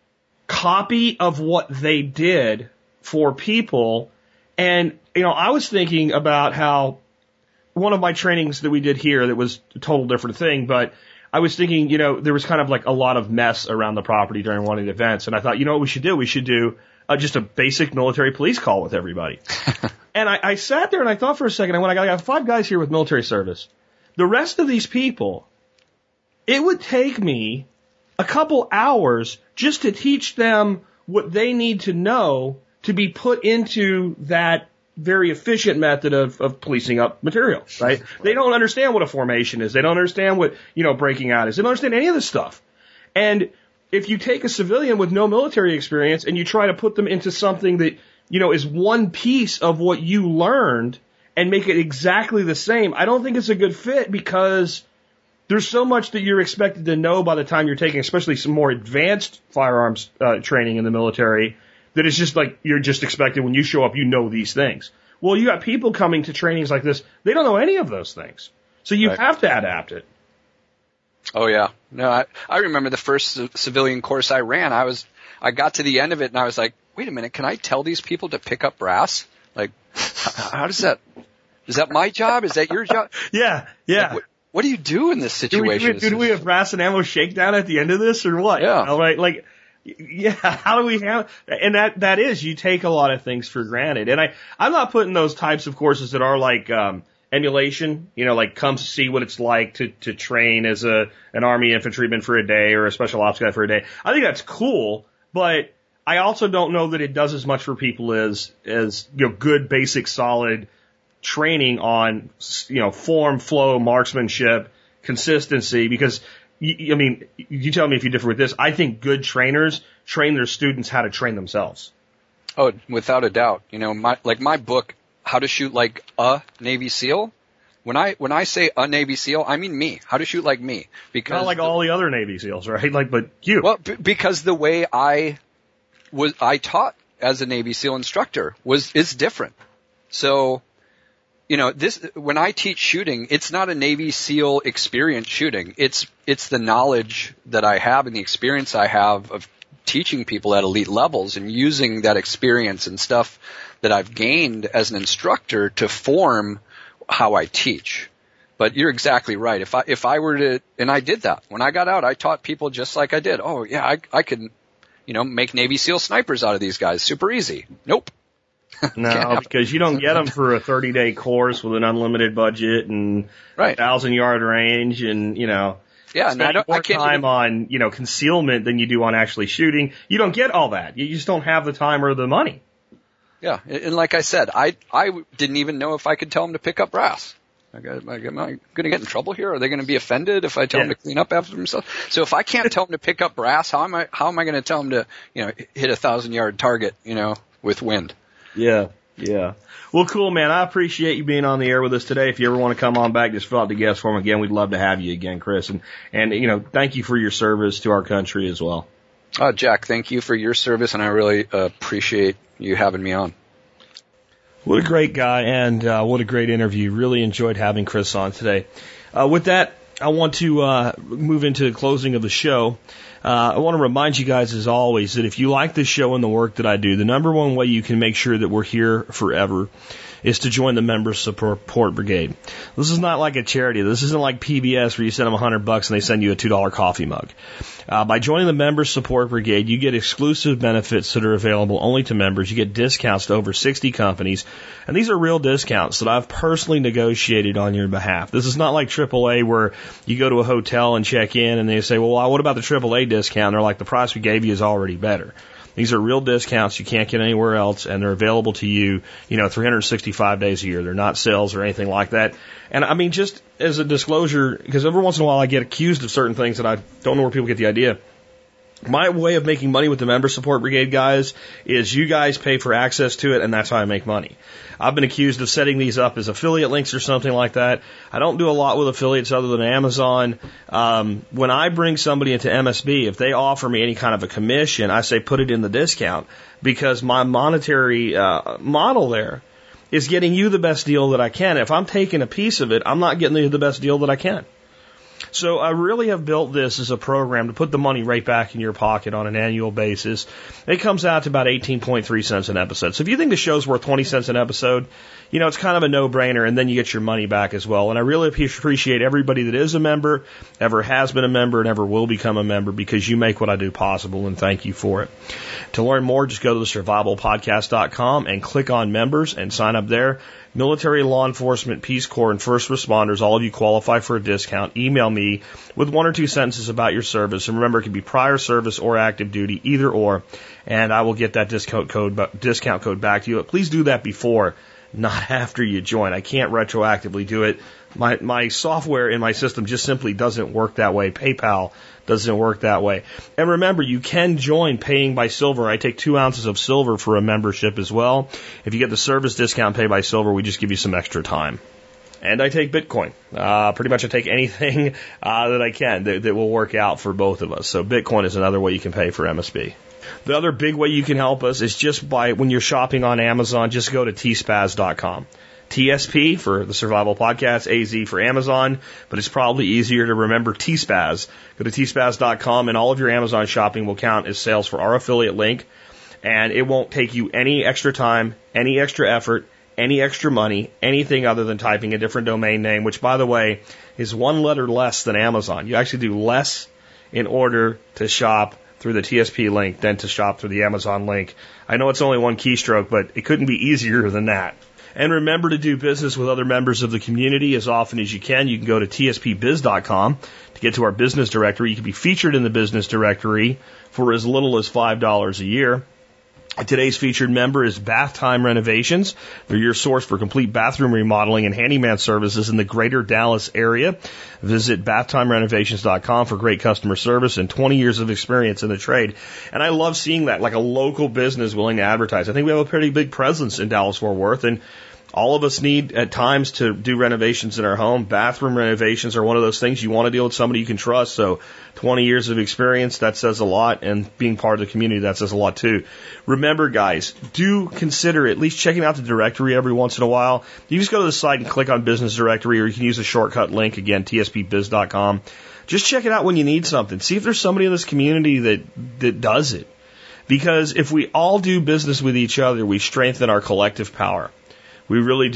copy of what they did for people. And, I was thinking about how one of my trainings that we did here that was a total different thing, but I was thinking, there was kind of like a lot of mess around the property during one of the events. And I thought, what we should do? We should do just a basic military police call with everybody. And I sat there and I thought for a second, I got 5 guys here with military service. The rest of these people, it would take me a couple hours just to teach them what they need to know to be put into that very efficient method of policing up material, right? They don't understand what a formation is. They don't understand what, breaking out is. They don't understand any of this stuff. And if you take a civilian with no military experience and you try to put them into something that, is one piece of what you learned and make it exactly the same, I don't think it's a good fit because there's so much that you're expected to know by the time you're taking, especially some more advanced firearms training in the military, that it's just like you're just expected when you show up, these things. Well, you got people coming to trainings like this, they don't know any of those things. So you have to adapt it. Oh, yeah. No, I remember the first civilian course I ran. I got to the end of it and I was like, wait a minute, can I tell these people to pick up brass? Like, how does that, is that my job? Is that your job? Yeah. Like, what do you do in this situation? Do we have brass and ammo shakedown at the end of this or what? Yeah. All right. Like, yeah, how do we have, and that is, you take a lot of things for granted. And I'm not putting those types of courses that are like, emulation, like come see what it's like to train as an Army infantryman for a day or a special ops guy for a day. I think that's cool, but I also don't know that it does as much for people as good, basic, solid training on, form, flow, marksmanship, consistency, because you tell me if you differ with this. I think good trainers train their students how to train themselves. Oh, without a doubt. My book, How to Shoot Like a Navy SEAL. When I say a Navy SEAL, I mean me. How to shoot like me. Because not like all the other Navy SEALs, right? But you. Well, because the way I taught as a Navy SEAL instructor is different. So, when I teach shooting, it's not a Navy SEAL experience shooting. It's the knowledge that I have and the experience I have of teaching people at elite levels and using that experience and stuff that I've gained as an instructor to form how I teach. But you're exactly right. If I were to, and I did that. When I got out, I taught people just like I did. Oh yeah, I can, make Navy SEAL snipers out of these guys. Super easy. Nope. No, because you don't get them for a 30-day course with an unlimited budget and 1,000-yard range and, yeah, spend more time on, concealment than you do on actually shooting. You don't get all that. You just don't have the time or the money. Yeah, and like I said, I didn't even know if I could tell them to pick up brass. Am I going to get in trouble here? Are they going to be offended if I tell them to clean up after themselves? So if I can't tell them to pick up brass, how am I going to tell them to, hit a 1,000-yard target, with wind? Yeah. Well, cool, man. I appreciate you being on the air with us today. If you ever want to come on back, just fill out the guest form again. We'd love to have you again, Chris. And thank you for your service to our country as well. Jack, thank you for your service, and I really appreciate you having me on. What a great guy, and what a great interview. Really enjoyed having Chris on today. With that, I want to move into the closing of the show. I want to remind you guys, as always, that if you like this show and the work that I do, the number one way you can make sure that we're here forever is to join the Member Support Brigade. This is not like a charity. This isn't like PBS where you send them $100 and they send you a $2 coffee mug. By joining the Member Support Brigade, you get exclusive benefits that are available only to members. You get discounts to over 60 companies, and these are real discounts that I've personally negotiated on your behalf. This is not like AAA where you go to a hotel and check in and they say, well, what about the AAA discount? And they're like, the price we gave you is already better. These are real discounts you can't get anywhere else, and they're available to you, 365 days a year. They're not sales or anything like that. And I mean, just as a disclosure, because every once in a while I get accused of certain things that I don't know where people get the idea. My way of making money with the Member Support Brigade, guys, is you guys pay for access to it, and that's how I make money. I've been accused of setting these up as affiliate links or something like that. I don't do a lot with affiliates other than Amazon. When I bring somebody into MSB, if they offer me any kind of a commission, I say put it in the discount, because my monetary model there is getting you the best deal that I can. If I'm taking a piece of it, I'm not getting the best deal that I can. So I really have built this as a program to put the money right back in your pocket on an annual basis. It comes out to about 18.3 cents an episode. So if you think the show's worth 20 cents an episode, it's kind of a no-brainer, and then you get your money back as well. And I really appreciate everybody that is a member, ever has been a member, and ever will become a member, because you make what I do possible, and thank you for it. To learn more, just go to thesurvivalpodcast.com and click on members and sign up there. Military, law enforcement, Peace Corps, and first responders, all of you qualify for a discount. Email me with 1 or 2 sentences about your service. And remember, it can be prior service or active duty, either or, and I will get that discount code back to you. But please do that before, not after you join. I can't retroactively do it. My software in my system just simply doesn't work that way. PayPal doesn't work that way. And remember, you can join paying by silver. I take 2 ounces of silver for a membership as well. If you get the service discount, pay by silver, we just give you some extra time. And I take Bitcoin. Pretty much I take anything that I can that will work out for both of us. So Bitcoin is another way you can pay for MSB. The other big way you can help us is just when you're shopping on Amazon, just go to tspaz.com. TSP for the Survival Podcast, AZ for Amazon, but it's probably easier to remember TSPAZ. Go to tspaz.com, and all of your Amazon shopping will count as sales for our affiliate link, and it won't take you any extra time, any extra effort, any extra money, anything other than typing a different domain name, which, by the way, is 1 letter less than Amazon. You actually do less in order to shop through the TSP link than to shop through the Amazon link. I know it's only 1 keystroke, but it couldn't be easier than that. And remember to do business with other members of the community as often as you can. You can go to tspbiz.com to get to our business directory. You can be featured in the business directory for as little as $5 a year. Today's featured member is Bath Time Renovations. They're your source for complete bathroom remodeling and handyman services in the greater Dallas area. Visit bathtimerenovations.com for great customer service and 20 years of experience in the trade. And I love seeing that, like a local business willing to advertise. I think we have a pretty big presence in Dallas-Fort Worth, and all of us need at times to do renovations in our home. Bathroom renovations are one of those things you want to deal with somebody you can trust. So 20 years of experience, that says a lot, and being part of the community, that says a lot too. Remember, guys, do consider at least checking out the directory every once in a while. You just go to the site and click on business directory, or you can use the shortcut link, again, tspbiz.com. Just check it out when you need something. See if there's somebody in this community that does it. Because if we all do business with each other, we strengthen our collective power. We really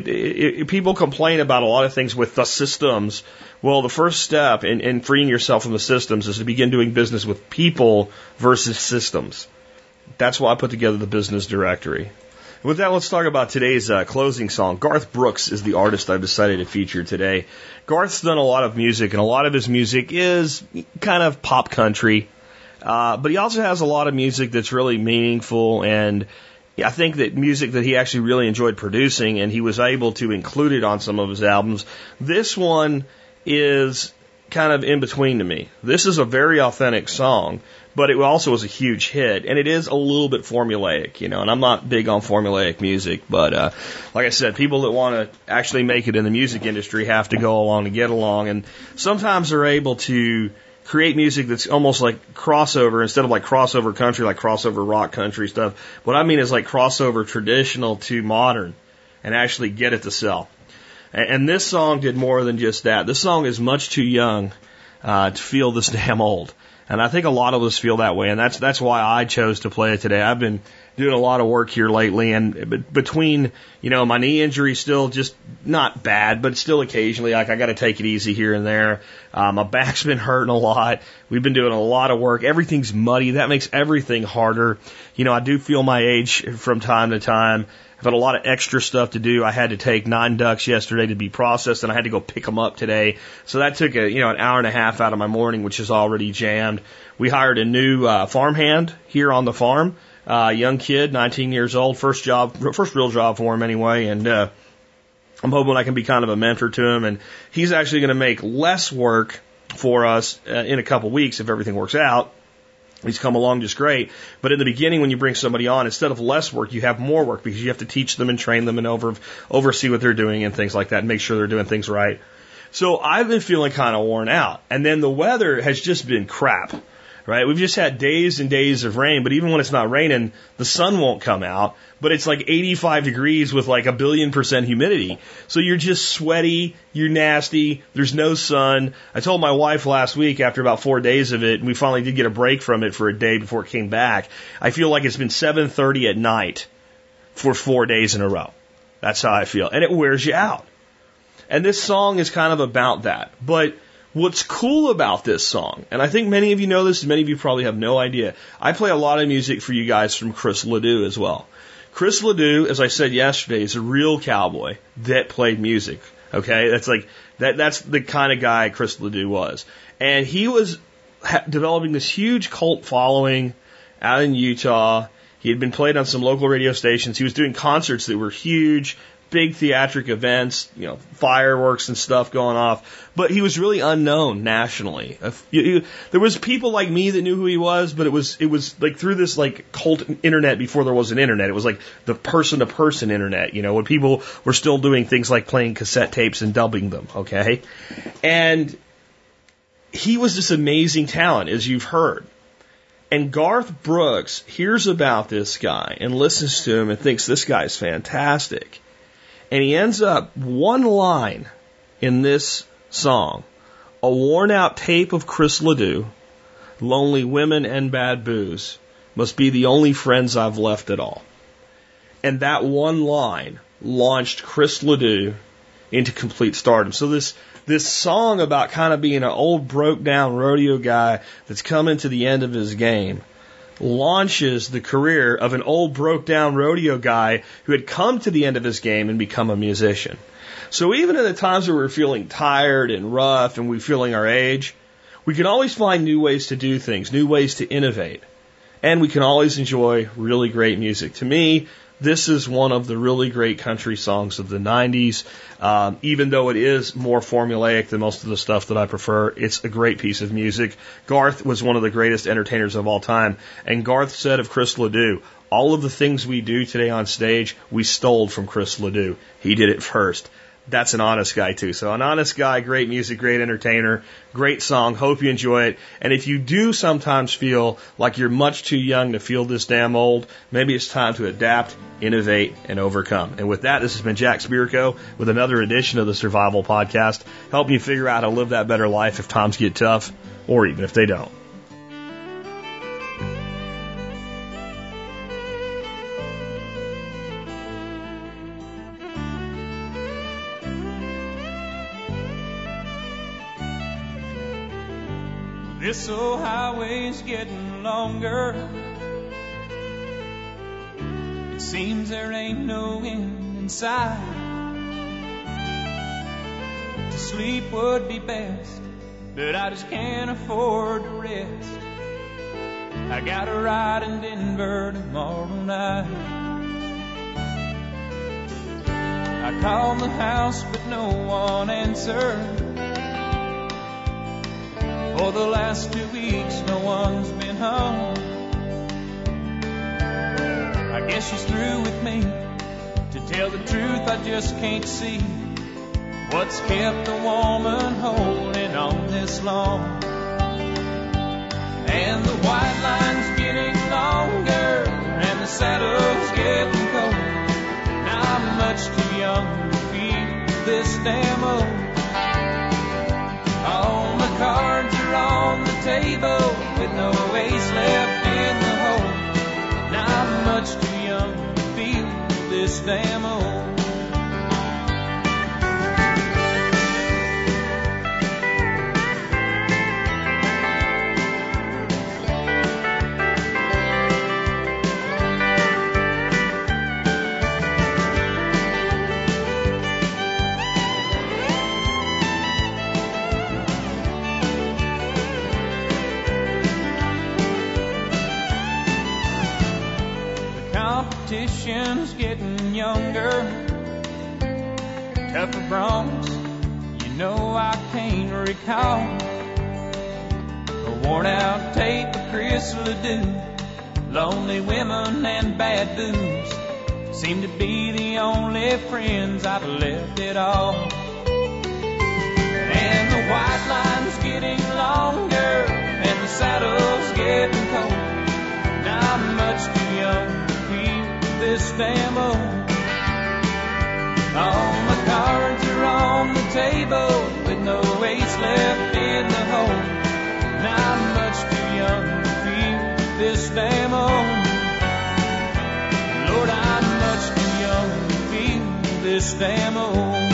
do. People complain about a lot of things with the systems. Well, the first step in freeing yourself from the systems is to begin doing business with people versus systems. That's why I put together the business directory. With that, let's talk about today's closing song. Garth Brooks is the artist I've decided to feature today. Garth's done a lot of music, and a lot of his music is kind of pop country. But he also has a lot of music that's really meaningful, and I think that music that he actually really enjoyed producing, and he was able to include it on some of his albums. This one is kind of in between to me. This is a very authentic song, but it also was a huge hit, and it is a little bit formulaic, and I'm not big on formulaic music, but like I said, people that want to actually make it in the music industry have to go along to get along, and sometimes they're able to create music that's almost like crossover instead of like crossover country, like crossover rock country stuff. What I mean is like crossover traditional to modern and actually get it to sell. And this song did more than just that. This song is much too young to feel this damn old. And I think a lot of us feel that way, and that's why I chose to play it today. I've been doing a lot of work here lately, and between, my knee injury still just not bad, but still occasionally, like, I got to take it easy here and there. My back's been hurting a lot. We've been doing a lot of work. Everything's muddy. That makes everything harder. I do feel my age from time to time. I've had a lot of extra stuff to do. I had to take 9 ducks yesterday to be processed, and I had to go pick them up today. So that took an hour and a half out of my morning, which is already jammed. We hired a new farmhand here on the farm, young kid, 19 years old, first real job for him anyway, and I'm hoping I can be kind of a mentor to him. And he's actually going to make less work for us in a couple weeks if everything works out. He's come along just great. But in the beginning, when you bring somebody on, instead of less work, you have more work because you have to teach them and train them and oversee what they're doing and things like that and make sure they're doing things right. So I've been feeling kind of worn out. And then the weather has just been crap, right? We've just had days and days of rain, but even when it's not raining, the sun won't come out. But it's like 85 degrees with like 1,000,000% humidity. So you're just sweaty, you're nasty, there's no sun. I told my wife last week after about 4 days of it, and we finally did get a break from it for a day before it came back, I feel like it's been 7:30 at night for 4 days in a row. That's how I feel. And it wears you out. And this song is kind of about that. But what's cool about this song, and I think many of you know this, and many of you probably have no idea, I play a lot of music for you guys from Chris Ledoux as well. Chris Ledoux, as I said yesterday, is a real cowboy that played music. Okay, that's the kind of guy Chris Ledoux was, and he was developing this huge cult following out in Utah. He had been played on some local radio stations. He was doing concerts that were huge, big theatric events, fireworks and stuff going off, but he was really unknown nationally. There was people like me that knew who he was, but it was like through this like cult internet before there was an internet. It was like the person to person internet, when people were still doing things like playing cassette tapes and dubbing them, okay? And he was this amazing talent, as you've heard. And Garth Brooks hears about this guy and listens to him and thinks this guy's fantastic. And he ends up one line in this song, a worn out tape of Chris Ledoux, lonely women and bad booze must be the only friends I've left at all. And that one line launched Chris Ledoux into complete stardom. So this song about kind of being an old broke down rodeo guy that's coming to the end of his game launches the career of an old broke down rodeo guy who had come to the end of his game and become a musician. So even in the times where we're feeling tired and rough and we're feeling our age, we can always find new ways to do things, new ways to innovate. And we can always enjoy really great music. To me, this is one of the really great country songs of the 90s. Even though it is more formulaic than most of the stuff that I prefer, it's a great piece of music. Garth was one of the greatest entertainers of all time. And Garth said of Chris Ledoux, all of the things we do today on stage, we stole from Chris Ledoux. He did it first. That's an honest guy too. So an honest guy, great music, great entertainer, great song. Hope you enjoy it. And if you do sometimes feel like you're much too young to feel this damn old, maybe it's time to adapt, innovate, and overcome. And with that, this has been Jack Spirko with another edition of the Survival Podcast, helping you figure out how to live that better life if times get tough, or even if they don't. This old highway's getting longer. It seems there ain't no end in sight. To sleep would be best, but I just can't afford to rest. I got a ride in Denver tomorrow night. I called the house, but no one answered. For the last 2 weeks, no one's been home. I guess she's through with me. To tell the truth, I just can't see what's kept the woman holding on this long. And the white line's getting longer, and the saddle's getting cold. Now I'm much too young to feel this damn old. All my cards are on the table with no ace left in the hole. Now I'm much too young to feel this damn old. Competition's getting younger, tougher broncs, you know I can't recall. A worn out tape of Chris Ledoux, lonely women and bad booze seem to be the only friends I've left at all. And the white line's getting longer and the saddle's getting cold. Now I'm much too young this damn old. All my cards are on the table with no ace left in the hole. Now I'm much too young to feel this damn old. Lord, I'm much too young to feel this damn old.